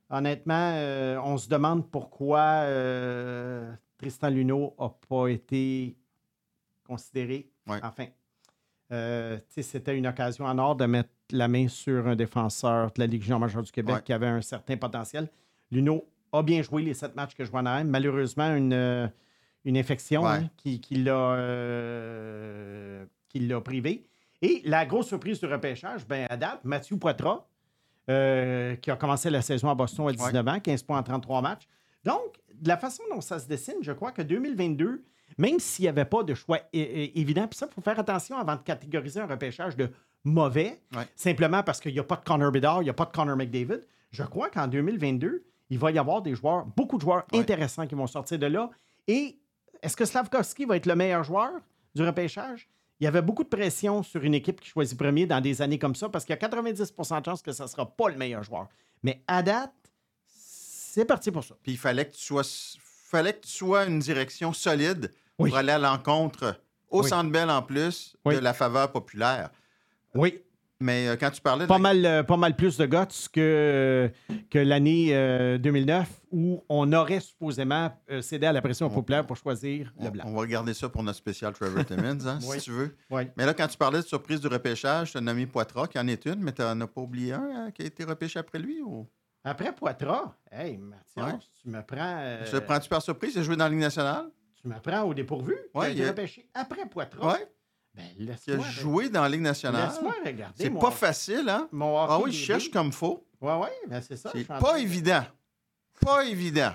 Honnêtement, euh, on se demande pourquoi euh, Tristan Luneau n'a pas été considéré. Ouais. Enfin, euh, c'était une occasion en or de mettre la main sur un défenseur de la Ligue junior majeure du Québec ouais. qui avait un certain potentiel. Luneau a bien joué les sept matchs que je vois en Anaheim. Malheureusement, une, une infection ouais. hein, qui, qui, l'a, euh, qui l'a privé. Et la grosse surprise du repêchage, ben, à date, Mathieu Poitras, Euh, qui a commencé la saison à Boston à dix-neuf ouais. ans, quinze points en trente-trois matchs. Donc, de la façon dont ça se dessine, je crois que deux mille vingt-deux, même s'il n'y avait pas de choix é- é- évident, puis ça, il faut faire attention avant de catégoriser un repêchage de mauvais, ouais. simplement parce qu'il n'y a pas de Connor Bedard, il n'y a pas de Connor McDavid. Je crois qu'en deux mille vingt-deux, il va y avoir des joueurs, beaucoup de joueurs ouais. intéressants qui vont sortir de là. Et est-ce que Slavkovski va être le meilleur joueur du repêchage? Il y avait beaucoup de pression sur une équipe qui choisit premier dans des années comme ça parce qu'il y a quatre-vingt-dix pour cent de chances que ça ne sera pas le meilleur joueur. Mais à date, c'est parti pour ça. Puis il fallait que tu sois, fallait que tu sois une direction solide oui. pour aller à l'encontre, au oui. Centre Bell en plus, oui. de la faveur populaire. Oui. Mais euh, quand tu parlais... De pas, la... mal, euh, pas mal plus de guts que, que l'année euh, deux mille neuf où on aurait supposément euh, cédé à la pression on, populaire pour choisir on, le blanc. On va regarder ça pour notre spécial Trevor Timmins, hein, oui. si tu veux. Oui. Mais là, quand tu parlais de surprise du repêchage, tu as nommé Poitras, qui en est une, mais tu n'en as pas oublié un hein, qui a été repêché après lui? Ou... Après Poitras? Hey, Mathias, ouais. tu me prends... Euh... Je te prends-tu par surprise? Il a joué dans la Ligue nationale? Tu me prends au dépourvu? Oui. Il a été a... repêché après Poitras? Oui. Ben, qui a joué dans la Ligue nationale. Laisse-moi regarder. C'est pas facile, hein? Ah oui, je cherche comme faux. Oui, oui, ben c'est ça. C'est pas évident. Pas évident.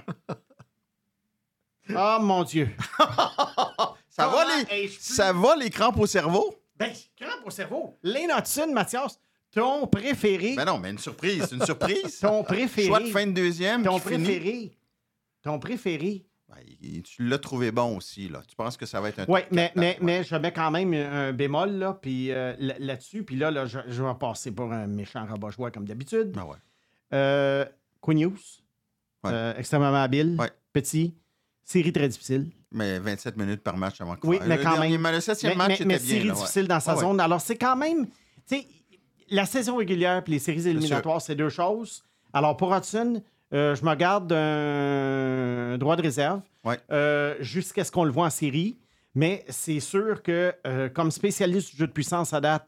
Oh mon Dieu. ça, va les... ça va les crampes au cerveau? Ben, crampes au cerveau. Lane Hudson, Mathias, ton préféré. Ben non, mais une surprise. Une surprise. Ton préféré. Choix de fin de deuxième. Ton qui préféré. Finit. Ton préféré. Ben, tu l'as trouvé bon aussi, là. Tu penses que ça va être un... Oui, mais, mais, mais je mets quand même un bémol, là, puis euh, là-dessus. Puis là, là je, je vais passer pour un méchant rabat-joie comme d'habitude. Ben ouais. Euh, Quinn Hughes. Ouais. Euh, extrêmement habile. Ouais. Petit. Série très difficile. Mais vingt-sept minutes par match avant que Oui, mais le quand dernier, même. Le septième mais, match mais, était mais bien. série là, difficile ouais. dans sa ah, zone. Ouais. Alors, c'est quand même... Tu sais, la saison régulière et les séries éliminatoires, c'est deux choses. Alors, pour Hudson, euh, je me garde un droit de réserve ouais. euh, jusqu'à ce qu'on le voit en série. Mais c'est sûr que, euh, comme spécialiste du jeu de puissance à date,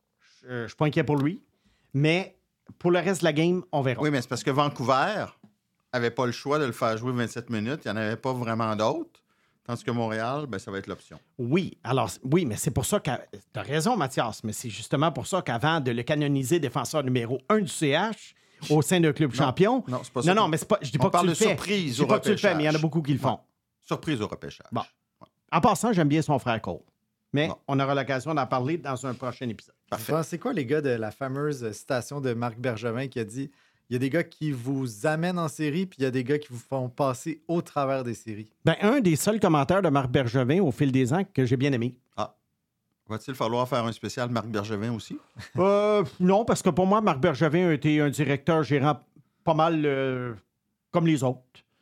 je ne suis pas inquiet pour lui. Mais pour le reste de la game, on verra. Oui, mais c'est parce que Vancouver n'avait pas le choix de le faire jouer vingt-sept minutes. Il n'y en avait pas vraiment d'autres. Tandis que Montréal, ben, ça va être l'option. Oui, alors, oui, mais c'est pour ça que... Tu as raison, Mathias, mais c'est justement pour ça qu'avant de le canoniser défenseur numéro un du C H au sein d'un club non, champion... Non, c'est pas ça. Non, non, mais c'est pas, je dis pas On que tu le fais. On parle de surprise je dis au pas que tu le fais, mais il y en a repêchage. beaucoup qui le font. Ouais. Surprise au repêchage. Bon. Ouais. En passant, j'aime bien son frère Cole. Mais bon. on aura l'occasion d'en parler dans un prochain épisode. Parfait. Bon, c'est quoi, les gars, de la fameuse citation de Marc Bergevin qui a dit « Il y a des gars qui vous amènent en série, puis il y a des gars qui vous font passer au travers des séries. » Ben, un des seuls commentaires de Marc Bergevin au fil des ans que j'ai bien aimé. Ah. Va-t-il falloir faire un spécial Marc Bergevin aussi? euh, non, parce que pour moi, Marc Bergevin a été un directeur gérant pas mal euh, comme les autres.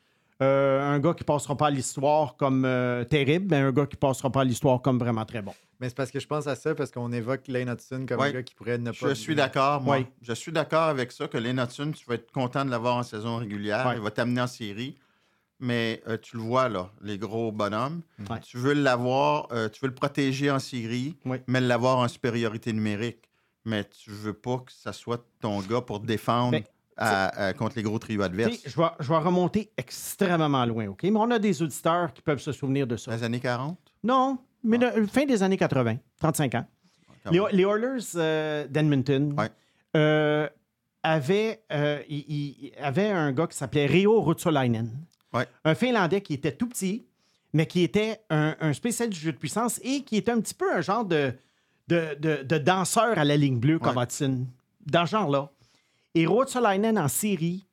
Euh, un gars qui passera pas à l'histoire comme euh, terrible, mais un gars qui passera pas à l'histoire comme vraiment très bon. Mais c'est parce que je pense à ça, parce qu'on évoque Lane Hudson comme ouais. un gars qui pourrait ne pas... Je suis d'accord, moi. Ouais. Je suis d'accord avec ça, que Lane Hudson, tu vas être content de l'avoir en saison régulière. Ouais. Il va t'amener en série. Mais euh, tu le vois, là, les gros bonhommes. Ouais. Tu veux l'avoir, euh, tu veux le protéger en série, ouais. mais l'avoir en supériorité numérique. Mais tu veux pas que ça soit ton gars pour te défendre mais, à, à, contre les gros trios adverses. Je vais, je vais remonter extrêmement loin, OK? Mais on a des auditeurs qui peuvent se souvenir de ça. Les années quarante? Non, mais ah. le, fin des années quatre-vingt, trente-cinq ans. Les, les Oilers euh, d'Edmonton ouais. euh, avaient, euh, il, il, avaient un gars qui s'appelait Rio Ruotsalainen. Ouais. Un Finlandais qui était tout petit, mais qui était un, un spécialiste du jeu de puissance et qui était un petit peu un genre de, de, de, de danseur à la ligne bleue comme ouais. Hudson, dans ce genre-là. Et Ruotsalainen, en série,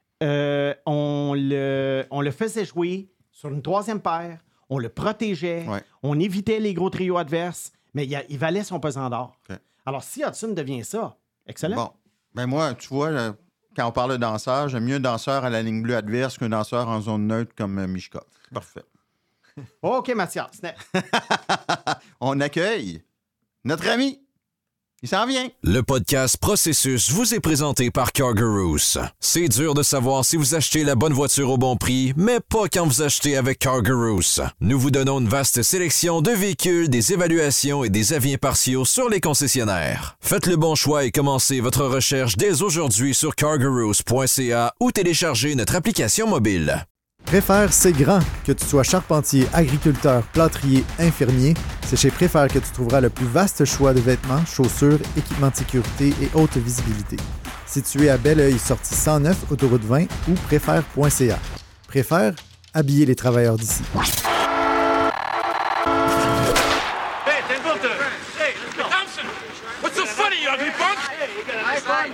euh, on, le, on le faisait jouer sur une troisième paire, on le protégeait, ouais. on évitait les gros trios adverses, mais il, a, il valait son pesant d'or. Okay. Alors, si Hudson devient ça, excellent. Bon, ben moi, tu vois... Là... Quand on parle de danseur, j'aime mieux un danseur à la ligne bleue adverse qu'un danseur en zone neutre comme euh, Michkov. Parfait. OK, Mathias. On accueille notre ami Il s'en vient. Le podcast Processus vous est présenté par CarGurus. C'est dur de savoir si vous achetez la bonne voiture au bon prix, mais pas quand vous achetez avec CarGurus. Nous vous donnons une vaste sélection de véhicules, des évaluations et des avis impartiaux sur les concessionnaires. Faites le bon choix et commencez votre recherche dès aujourd'hui sur cargurus point c a ou téléchargez notre application mobile. Préfère, c'est grand. Que tu sois charpentier, agriculteur, plâtrier, infirmier, c'est chez Préfère que tu trouveras le plus vaste choix de vêtements, chaussures, équipements de sécurité et haute visibilité. Situé à Belleuil, sortie cent neuf, autoroute vingt ou préfère point c a. Préfère, habiller les travailleurs d'ici. Hey, Templeton! Hey, Thompson! What's so funny, you ugly punk? Hey, you got an iPhone?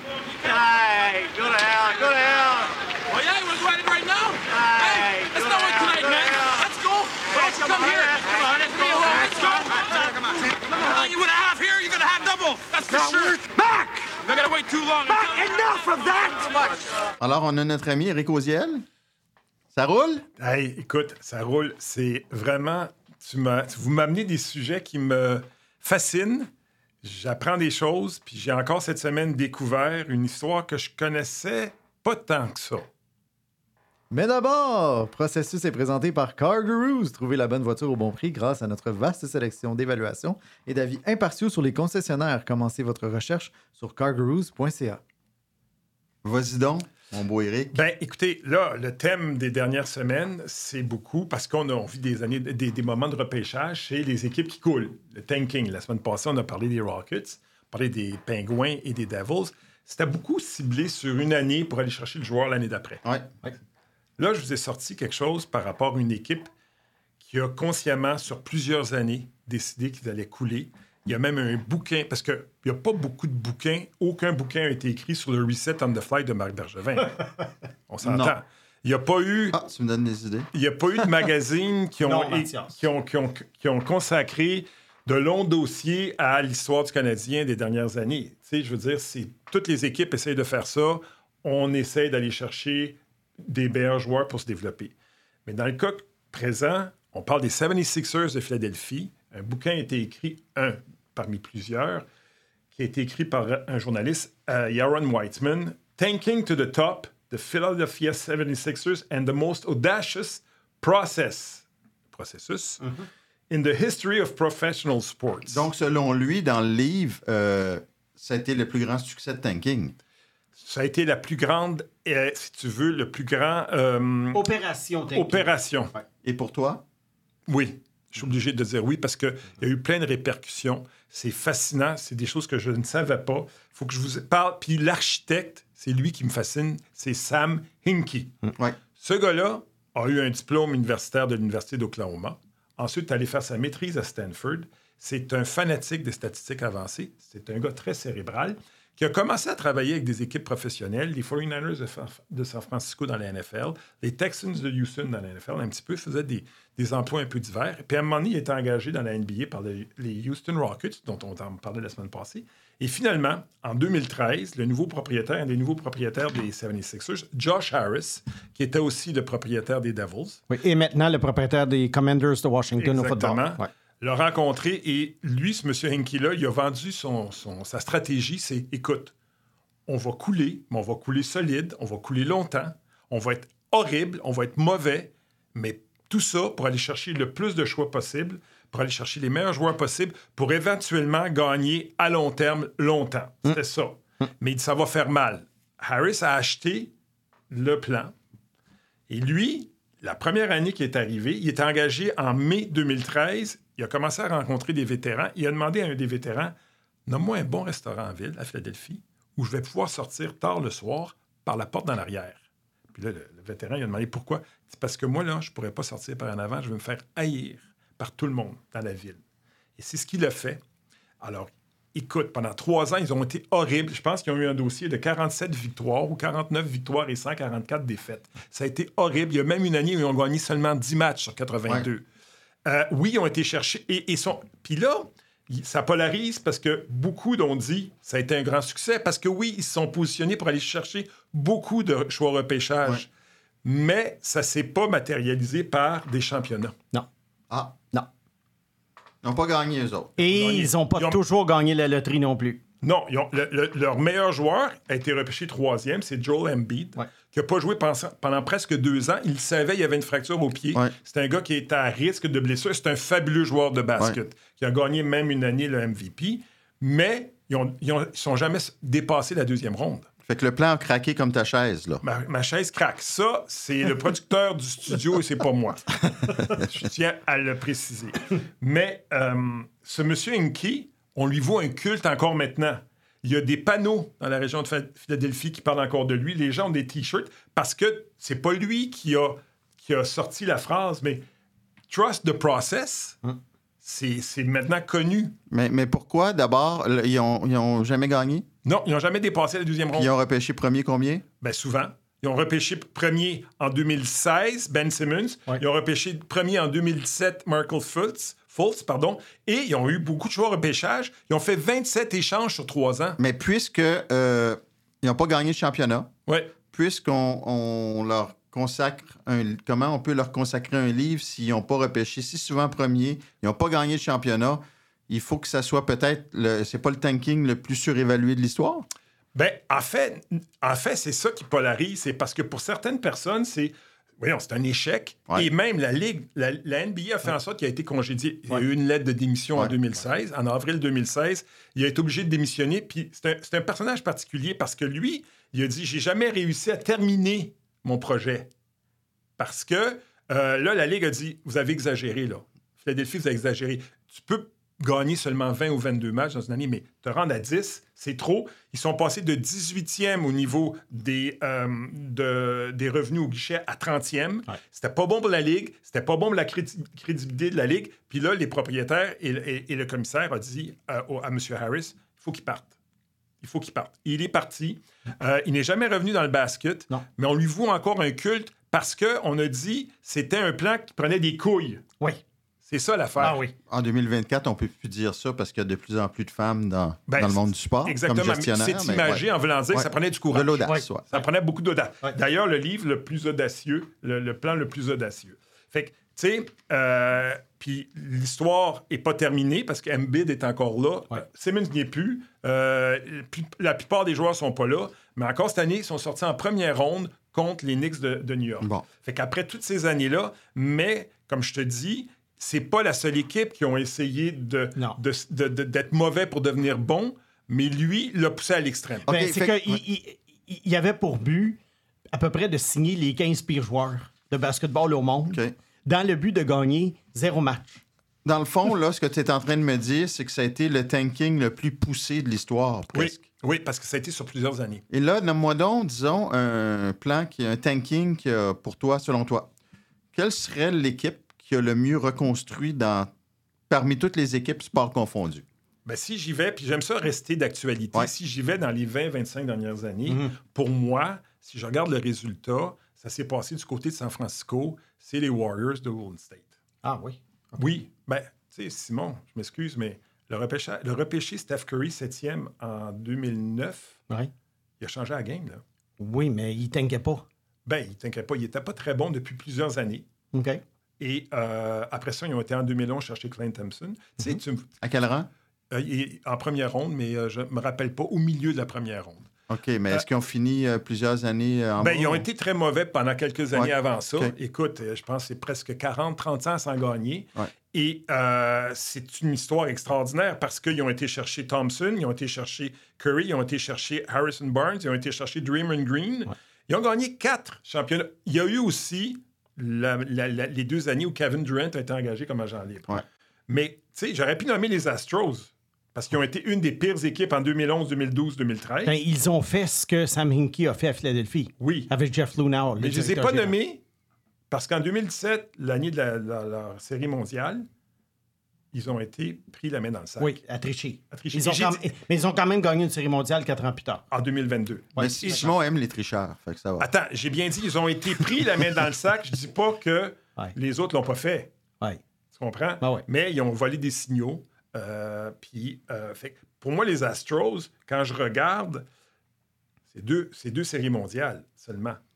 Hey, go to hell, go to hell! Oh, yeah, you want to go at it right now? Hey, let's not wait tonight, man. Let's go. Why don't you come here? Come on, let's go. Let's go. Come on. Come on. You want a half here, you're going to have double. That's for sure. Back! You're going to wait too long. Back! Enough of that! Alors, on a notre ami Éric Oziel. Ça roule? Hey, écoute, ça roule. C'est vraiment... Tu m'as, vous m'amenez des sujets qui me fascinent. J'apprends des choses, puis j'ai encore cette semaine découvert une histoire que je connaissais pas tant que ça. Mais d'abord, Processus est présenté par CarGurus. Trouvez la bonne voiture au bon prix grâce à notre vaste sélection d'évaluations et d'avis impartiaux sur les concessionnaires. Commencez votre recherche sur cargurus point c a. Vas-y donc, mon beau Éric. Ben, écoutez, là, le thème des dernières semaines, c'est beaucoup parce qu'on a on vit des années, des, des moments de repêchage chez les équipes qui coulent. Le tanking. La semaine passée, on a parlé des Rockets, on a parlé des Penguins et des Devils. C'était beaucoup ciblé sur une année pour aller chercher le joueur l'année d'après. Ouais. Ouais. Là, je vous ai sorti quelque chose par rapport à une équipe qui a consciemment, sur plusieurs années, décidé qu'ils allaient couler. Il y a même un bouquin, parce qu'il n'y a pas beaucoup de bouquins. Aucun bouquin a été écrit sur le Reset on the Fly de Marc Bergevin. On s'entend. Non. Il n'y a pas eu... Ah, tu me donnes des idées. Il n'y a pas eu de magazines qui, ont, Non, et- qui, ont, qui, ont, qui ont consacré de longs dossiers à l'histoire du Canadien des dernières années. Tu sais, je veux dire, c'est, toutes les équipes essayent de faire ça. On essaie d'aller chercher des meilleurs joueurs pour se développer. Mais dans le cas présent, on parle des soixante-sixers de Philadelphie. Un bouquin a été écrit, un parmi plusieurs, qui a été écrit par un journaliste, euh, Yaron Weitzman, Tanking to the Top, the Philadelphia seventy-sixers and the most audacious process, processus, mm-hmm. in the history of professional sports. Donc, selon lui, dans le livre, euh, ça a été le plus grand succès de tanking. Ça a été la plus grande, euh, si tu veux, le plus grand... euh, Opération. Tanking. opération. Ouais. Et pour toi? Oui. Je suis obligé de dire oui parce qu'il y a eu plein de répercussions. C'est fascinant. C'est des choses que je ne savais pas. Il faut que je vous parle. Puis l'architecte, c'est lui qui me fascine. C'est Sam Hinkie. Ouais. Ce gars-là a eu un diplôme universitaire de l'Université d'Oklahoma. Ensuite, il est allé faire sa maîtrise à Stanford. C'est un fanatique des statistiques avancées. C'est un gars très cérébral qui a commencé à travailler avec des équipes professionnelles, les forty-niners de, de San Francisco dans la N F L, les Texans de Houston dans la N F L, un petit peu, faisait des, des emplois un peu divers. Puis à un moment donné, il était engagé dans la N B A par les, les Houston Rockets, dont on en parlait la semaine passée. Et finalement, en deux mille treize, le nouveau propriétaire, un des nouveaux propriétaires des soixante-sixers, Josh Harris, qui était aussi le propriétaire des Devils. Oui, et maintenant, le propriétaire des Commanders de Washington au football. Exactement. Ouais. L'a rencontré et lui, ce monsieur Hinkie-là, il a vendu son, son, sa stratégie, c'est, écoute, on va couler, mais on va couler solide, on va couler longtemps, on va être horrible, on va être mauvais, mais tout ça pour aller chercher le plus de choix possible, pour aller chercher les meilleurs joueurs possibles, pour éventuellement gagner à long terme, longtemps. C'était mmh. ça. Mmh. Mais ça va faire mal. Harris a acheté le plan et lui, la première année qu'il est arrivé, il était engagé en mai deux mille treize. Il a commencé à rencontrer des vétérans. Il a demandé à un des vétérans, nomme-moi un bon restaurant en ville, à Philadelphie, où je vais pouvoir sortir tard le soir par la porte dans l'arrière. Puis là, le, le vétéran, il a demandé pourquoi. C'est parce que moi, là, je ne pourrais pas sortir par en avant. Je vais me faire haïr par tout le monde dans la ville. Et c'est ce qu'il a fait. Alors, écoute, pendant trois ans, ils ont été horribles. Je pense qu'ils ont eu un dossier de quarante-sept victoires ou quarante-neuf victoires et cent quarante-quatre défaites. Ça a été horrible. Il y a même une année où ils ont gagné seulement dix matchs sur quatre-vingt-deux. Ouais. Euh, oui, ils ont été cherchés. Et, et sont... Puis là, ça polarise parce que beaucoup d'ont dit ça a été un grand succès parce que oui, ils se sont positionnés pour aller chercher beaucoup de choix repêchage. Ouais. Mais ça ne s'est pas matérialisé par des championnats. Non. Ah. Non. Ils n'ont pas gagné, eux autres. Et Gagné. ils n'ont pas Ils ont- toujours gagné la loterie non plus. Non, ils ont- le- le- leur meilleur joueur a été repêché troisième, c'est Joel Embiid, Ouais. qui n'a pas joué pendant, pendant presque deux ans. Il savait qu'il y avait une fracture au pied. Ouais. C'est un gars qui était à risque de blessure. C'est un fabuleux joueur de basket, Ouais. qui a gagné même une année le M V P. Mais ils ne ils ont- ils sont jamais dépassés la deuxième ronde. Fait que le plan a craqué comme ta chaise, là. Ma, ma chaise craque. Ça, c'est le producteur du studio et c'est pas moi. Je tiens à le préciser. Mais euh, ce monsieur Hinkie, on lui voit un culte encore maintenant. Il y a des panneaux dans la région de Philadelphie qui parlent encore de lui. Les gens ont des T-shirts parce que c'est pas lui qui a, qui a sorti la phrase, mais « Trust the process Hum. », c'est, c'est maintenant connu. Mais, mais pourquoi, d'abord, le- ils n'ont ils ont jamais gagné? Non, ils n'ont jamais dépassé la deuxième Puis ronde. ils ont repêché premier combien? Ben souvent. Ils ont repêché premier en deux mille seize, Ben Simmons. Ouais. Ils ont repêché premier en deux mille dix-sept, Markel Fultz, Fultz, pardon. Et ils ont eu beaucoup de choix au repêchage. Ils ont fait vingt-sept échanges sur trois ans. Mais puisque euh, ils n'ont pas gagné le championnat, Ouais. puisqu'on on leur consacre un... Comment on peut leur consacrer un livre s'ils n'ont pas repêché si souvent premier, ils n'ont pas gagné le championnat, il faut que ça soit peut-être... Le... C'est pas le tanking le plus surévalué de l'histoire? Ben, en fait, en fait, c'est ça qui polarise. C'est parce que pour certaines personnes, c'est... Voyons, c'est un échec. Ouais. Et même la Ligue, la, la N B A a fait en sorte qu'il a été congédié. Il y a Ouais. eu une lettre de démission en Ouais. deux mille seize. En avril deux mille seize, il a été obligé de démissionner. Puis c'est un, c'est un personnage particulier parce que lui, il a dit « J'ai jamais réussi à terminer mon projet. » Parce que euh, là, la Ligue a dit « Vous avez exagéré, là. Philadelphie, vous avez exagéré. Tu peux gagner seulement vingt ou vingt-deux matchs dans une année, mais te rendre à dix, c'est trop. » Ils sont passés de dix-huitième au niveau des, euh, de- des revenus au guichet à trentième. Ouais. C'était pas bon pour la Ligue, c'était pas bon pour la crédi- crédibilité de la Ligue. Puis là, les propriétaires et, le- et- et le commissaire ont dit euh, au- à M. Harris, il faut qu'il parte. Il faut qu'il parte. Il est parti. Euh, il n'est jamais revenu dans le basket, Non. mais on lui voue encore un culte parce qu'on a dit que c'était un plan qui prenait des couilles. Oui. C'est ça l'affaire. Ah oui. En deux mille vingt-quatre, on ne peut plus dire ça parce qu'il y a de plus en plus de femmes dans, Ben, dans le monde du sport Exactement. comme gestionnaire. C'est mais imagé ouais. en voulant dire que Ouais. ça prenait du De courage. l'audace, Ouais. ouais. Ça prenait beaucoup d'audace. Ouais. D'ailleurs, le livre le plus audacieux, le, le plan le plus audacieux. Fait que, tu sais, euh, puis l'histoire n'est pas terminée parce qu'Embiid est encore là. Ouais. Euh, Simmons n'y est plus. Euh, puis la plupart des joueurs ne sont pas là. Mais encore cette année, ils sont sortis en première ronde contre les Knicks de, de New York. Bon. Fait qu'après toutes ces années-là, mais comme je te dis, c'est pas la seule équipe qui ont essayé de, Non. de- de- de- d'être mauvais pour devenir bon, mais lui l'a poussé à l'extrême. OK, Ben, c'est fait que- qu'il il, il- il avait pour but à peu près de signer les quinze pires joueurs de basketball au monde OK. dans le but de gagner zéro match. Dans le fond, là, ce que tu es en train de me dire, c'est que ça a été le tanking le plus poussé de l'histoire, Oui, presque. oui, parce que ça a été sur plusieurs années. Et là, nomme-moi donc, disons, un plan, qui un tanking qui a, pour toi, selon toi. Quelle serait l'équipe qui a le mieux reconstruit dans, parmi toutes les équipes sport confondues? Ben, si j'y vais, puis j'aime ça rester d'actualité, Ouais. si j'y vais dans les vingt à vingt-cinq dernières années, Mhm. pour moi, si je regarde le résultat, ça s'est passé du côté de San Francisco, c'est les Warriors de Golden State. Ah oui. Oui, ben, tu sais, Simon, je m'excuse, mais le repêché, le repêché Steph Curry septième en deux mille neuf, Ouais. il a changé la game, là. Oui, mais il t'inquiète pas. Ben, il t'inquiète pas, il n'était pas très bon depuis plusieurs années. OK. Et euh, après ça, ils ont été en deux mille onze chercher Klay Thompson. Tu sais, tu me- À quel rang? euh, il est en première ronde, mais euh, je ne me rappelle pas, au milieu de la première ronde. OK, mais est-ce qu'ils ont fini euh, plusieurs années euh, en Ben, bas? ils ont été très mauvais pendant quelques années Ouais. avant ça. OK. Écoute, euh, je pense que c'est presque quarante trente ans sans gagner. Ouais. Et euh, c'est une histoire extraordinaire parce qu'ils ont été chercher Thompson, ils ont été chercher Curry, ils ont été chercher Harrison Barnes, ils ont été chercher Draymond Green. Ouais. Ils ont gagné quatre championnats. Il y a eu aussi la- la- la- les deux années où Kevin Durant a été engagé comme agent libre. Ouais. Mais, tu sais, j'aurais pu nommer les Astros parce qu'ils ont été une des pires équipes en deux mille onze, deux mille douze, deux mille treize. Ben, ils ont fait ce que Sam Hinkie a fait à Philadelphie. Oui. Avec Jeff Lunau. Mais je ne les ai pas nommés parce qu'en deux mille dix-sept, l'année de la, la- la série mondiale, ils ont été pris la main dans le sac. Oui, à tricher. À tricher. Ils ont J'ai quand- dit- Mais ils ont quand même gagné une série mondiale quatre ans plus tard. En deux mille vingt-deux. Mais Et- Simon aime les tricheurs, fait que ça va. Attends, j'ai bien dit, ils ont été pris la main dans le sac. Je dis pas que Ouais. les autres l'ont pas fait. Ouais. Tu comprends? Ah ouais. Mais ils ont volé des signaux. Euh, puis, euh, fait que pour moi, les Astros, quand je regarde, c'est deux, c'est deux séries mondiales seulement.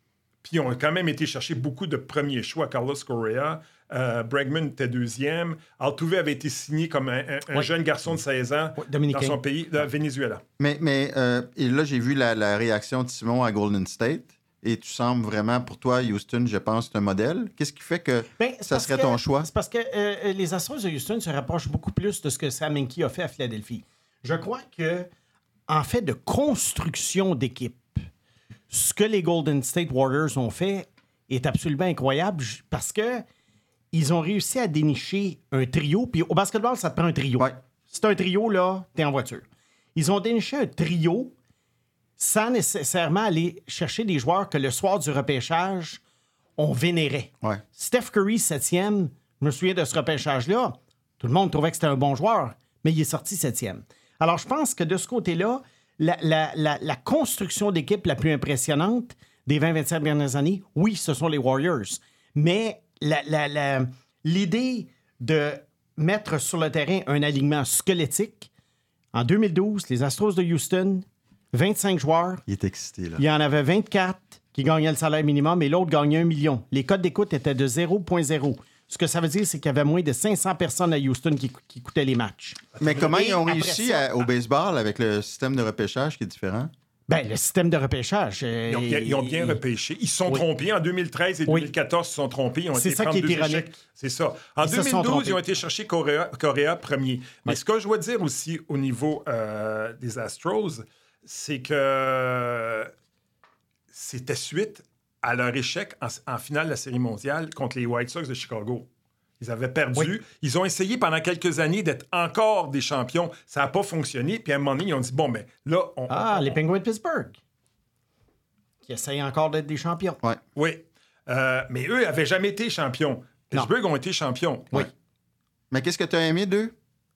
Puis ils ont quand même été chercher beaucoup de premiers choix. Carlos Correa, euh, Bregman était deuxième. Altuve avait été signé comme un, un, un ouais. jeune garçon de seize ans ouais, dans son pays, de Venezuela. Mais, mais euh, et là, j'ai vu la, la réaction de Simon à Golden State. Et tu sembles vraiment, pour toi, Houston, je pense, c'est un modèle. Qu'est-ce qui fait que ben, ça serait que, ton choix? C'est parce que euh, les Astros de Houston se rapprochent beaucoup plus de ce que Sam Hinkie a fait à Philadelphie. Je crois que, en fait, de construction d'équipe, ce que les Golden State Warriors ont fait est absolument incroyable parce que ils ont réussi à dénicher un trio. Puis au basketball, ça te prend un trio. Ouais. Si t'as un trio, là, t'es en voiture. Ils ont déniché un trio sans nécessairement aller chercher des joueurs que le soir du repêchage, on vénérait. Ouais. Steph Curry, septième, je me souviens de ce repêchage-là, tout le monde trouvait que c'était un bon joueur, mais il est sorti septième. Alors, je pense que de ce côté-là, la, la, la, la construction d'équipe la plus impressionnante des vingt à vingt-cinq dernières années, oui, ce sont les Warriors. Mais la, la, la, l'idée de mettre sur le terrain un alignement squelettique, en deux mille douze, les Astros de Houston, vingt-cinq joueurs. Il est excité, là. Il y en avait vingt-quatre qui gagnaient le salaire minimum et l'autre gagnait un million. Les codes d'écoute étaient de zéro virgule zéro. Ce que ça veut dire, c'est qu'il y avait moins de cinq cents personnes à Houston qui, qui écoutaient les matchs. Mais comment Et ils ont après réussi ça, à- au baseball avec le système de repêchage qui est différent? Ben, le système de repêchage. euh, Ils ont bien, ils ont bien il- repêché. Ils se sont Oui. trompés. En deux mille treize et Oui. deux mille quatorze, ils se sont trompés. Ils ont C'est été ça prendre qui est deux ironique. échecs. C'est ça. En Ils se sont deux mille douze, trompés. ils ont été chercher Correa, Correa premier. Mais Oui. ce que je dois dire aussi au niveau euh, des Astros, c'est que c'était suite à leur échec en, en finale de la Série mondiale contre les White Sox de Chicago. Ils avaient perdu. Oui. Ils ont essayé pendant quelques années d'être encore des champions. Ça n'a pas fonctionné. Puis à un moment donné, ils ont dit, bon, ben là, on... Ah, on- les Penguins de Pittsburgh. Qui essayent encore d'être des champions. Ouais. Oui. Euh, mais eux n'avaient jamais été champions. Pittsburgh ont été champions. Oui. Mais qu'est-ce que tu as aimé d'eux?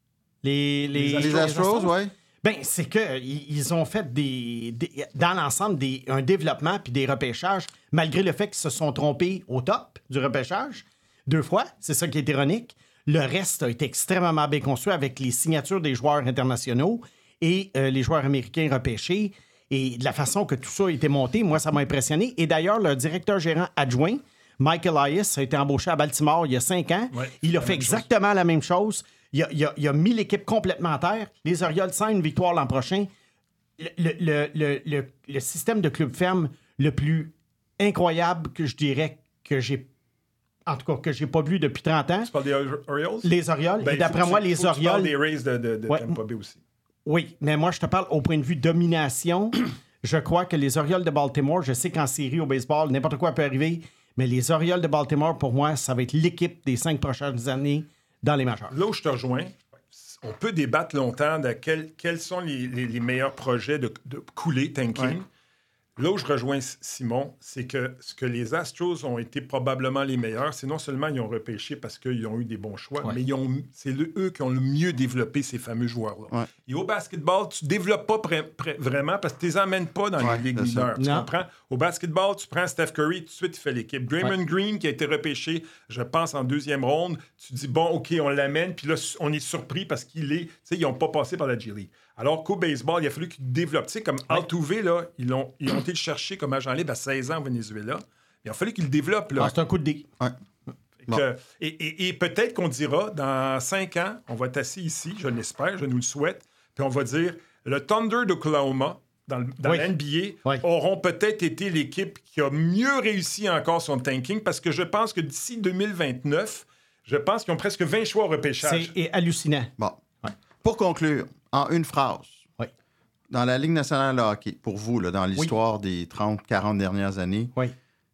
Les, les, Les Astros, oui. Ben, c'est qu'ils ont fait des, des- dans l'ensemble des, un développement puis des repêchages, malgré le fait qu'ils se sont trompés au top du repêchage, deux fois. C'est ça qui est ironique. Le reste a été extrêmement bien construit avec les signatures des joueurs internationaux et euh, les joueurs américains repêchés. Et de la façon que tout ça a été monté, moi, ça m'a impressionné. Et d'ailleurs, le directeur gérant adjoint, Michael Elias, a été embauché à Baltimore il y a cinq ans. Ouais, il a la fait même chose. exactement la même chose. Il a, il a- il a mis l'équipe complètement à terre. Les Orioles sans une victoire l'an prochain. Le, le- le- le- le système de club ferme le plus incroyable que je dirais que j'ai, en tout cas, que j'ai pas vu depuis trente ans. Tu parles des Orioles? Les Orioles. Ben, Et d'après faut que moi, tu- les faut que tu parles Orioles. des Rays de, de, de Ouais. Tampa Bay aussi. Oui, mais moi, je te parle au point de vue domination. Je crois que les Orioles de Baltimore, je sais qu'en série au baseball, n'importe quoi peut arriver, mais les Orioles de Baltimore, pour moi, ça va être l'équipe des cinq prochaines années dans les majeurs. Là où je te rejoins, on peut débattre longtemps de quel- quels sont les, les- les meilleurs projets de, de couler, tanking. Ouais. Là où je rejoins S- Simon, c'est que ce que les Astros ont été probablement les meilleurs, c'est non seulement ils ont repêché parce qu'ils ont eu des bons choix, Ouais. mais ils ont, c'est le- eux qui ont le mieux développé ces fameux joueurs-là. Ouais. Et au basketball, tu ne développes pas pré- pré- vraiment parce que tu ne les emmènes pas dans Ouais, les ligues c'est ça. mineures. Tu Non. comprends? Au basketball, tu prends Steph Curry, tout de suite, il fait l'équipe. Draymond Ouais. Green, qui a été repêché, je pense, en deuxième ronde, tu dis, bon, OK, on l'amène, puis là, on est surpris parce qu'il est... Tu sais, ils n'ont pas passé par la G League. Alors qu'au baseball, il a fallu qu'ils développent. Tu sais, comme Altuve, là, ils ont, ils ont été le chercher comme agent libre à seize ans au Venezuela. Il a fallu qu'ils le développent, là. Ah, c'est un coup de dé. Ouais. Fait Bon. que- et et- et peut-être qu'on dira, dans cinq ans, on va être assis ici, je l'espère, je nous le souhaite, puis on va dire, le Thunder d'Oklahoma, dans, le- dans Oui. la N B A, Oui. auront peut-être été l'équipe qui a mieux réussi encore son tanking, parce que je pense que d'ici deux mille vingt-neuf, je pense qu'ils ont presque vingt choix au repêchage. C'est hallucinant. Bon. Ouais. Pour conclure, en une phrase, Oui. dans la Ligue nationale de hockey, pour vous, là, dans l'histoire des trente quarante dernières années, Oui.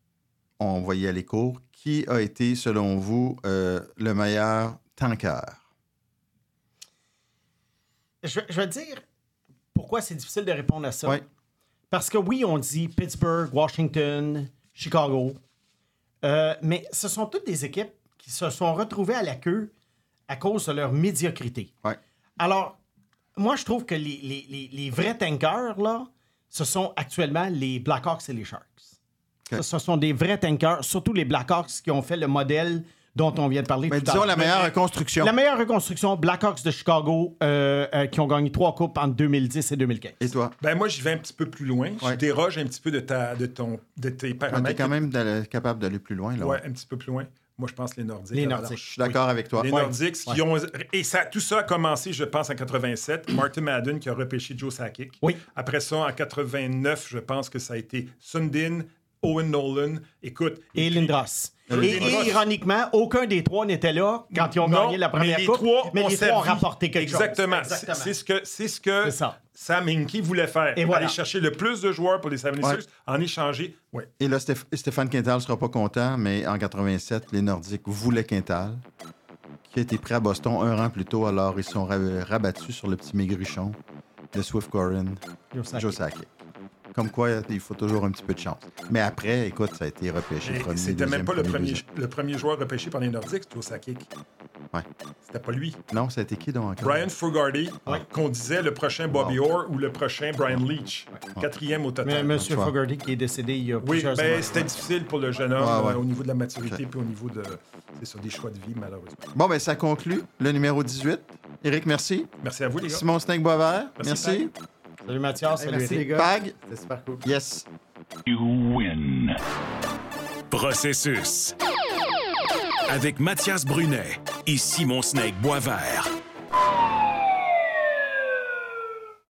on va y aller court. Qui a été, selon vous, euh, le meilleur tanker? Je, je vais te dire pourquoi c'est difficile de répondre à ça. Oui. Parce que oui, on dit Pittsburgh, Washington, Chicago. Euh, mais ce sont toutes des équipes qui se sont retrouvées à la queue à cause de leur médiocrité. Ouais. Alors, moi, je trouve que les, les- les- les vrais tankers, là, ce sont actuellement les Blackhawks et les Sharks. OK. Ça, ce sont des vrais tankers, surtout les Blackhawks qui ont fait le modèle dont on vient de parler Mais tout à disons l'heure. la meilleure reconstruction. La meilleure reconstruction, Blackhawks de Chicago, euh, euh, qui ont gagné trois coupes entre deux mille dix et deux mille quinze. Et toi? Ben moi, j'y vais un petit peu plus loin. Ouais. Je déroge un petit peu de, ta, de, ton, de tes Tu es paramètres. quand même d'aller- capable d'aller plus loin. Là. Ouais, un petit peu plus loin. Moi, je pense les Nordiques. Les Alors, Nordiques. Je suis d'accord avec toi. Les Ouais. Nordiques qui ont... Et ça, tout ça a commencé, je pense, en quatre-vingt-sept. Martin Madden qui a repêché Joe Sakic. Oui. Après ça, en quatre-vingt-neuf, je pense que ça a été Sundin, Owen Nolan. Écoute. Et puis- Lindros. Et, Lindros. et ironiquement, aucun des trois n'était là quand ils ont Non, gagné la première mais les coupe, trois mais ont les trois ont servi. rapporté quelque Exactement. chose. C'est- C'est ce que, c'est ce que C'est ça. Sam Hinkie voulait faire. Et voilà. Aller chercher le plus de joueurs pour les seventy-sixers, Ouais. en échanger. Ouais. Et là, Stéph- Stéphane Quintal ne sera pas content, mais en quatre-vingt-sept, les Nordiques voulaient Quintal, qui a été pris à Boston un an plus tôt, alors ils sont ra- rabattus sur le petit maigrichon de Swift Curran, Joe Sakic. Joe Sakic. Comme quoi, il faut toujours un petit peu de chance. Mais après, écoute, ça a été repêché. Et premier, C'était même deuxième, pas le premier, deuxième. le premier joueur repêché par les Nordiques, Joe Sakic. Ouais. C'était pas lui. Non, ça a été qui donc encore? Brian Fogarty, qu'on disait le prochain Bobby Wow. Orr ou le prochain Brian Leach. Quatrième au Mais total. Monsieur Tu vois. Fogarty qui est décédé il y a Oui, plusieurs ben, années. c'était difficile pour le jeune homme Ouais, ouais. euh, au niveau de la maturité puis au niveau de c'est sur des choix de vie, malheureusement. Bon, ben ça conclut le numéro dix-huit. Éric, merci. Merci à vous, les gars. Simon Snake Boisvert, Merci, merci. Salut Mathias, Hey, salut merci, Eric. les gars. Pag, C'était super cool. yes. You win. Processus. Avec Mathias Brunet et Simon Snake Boisvert.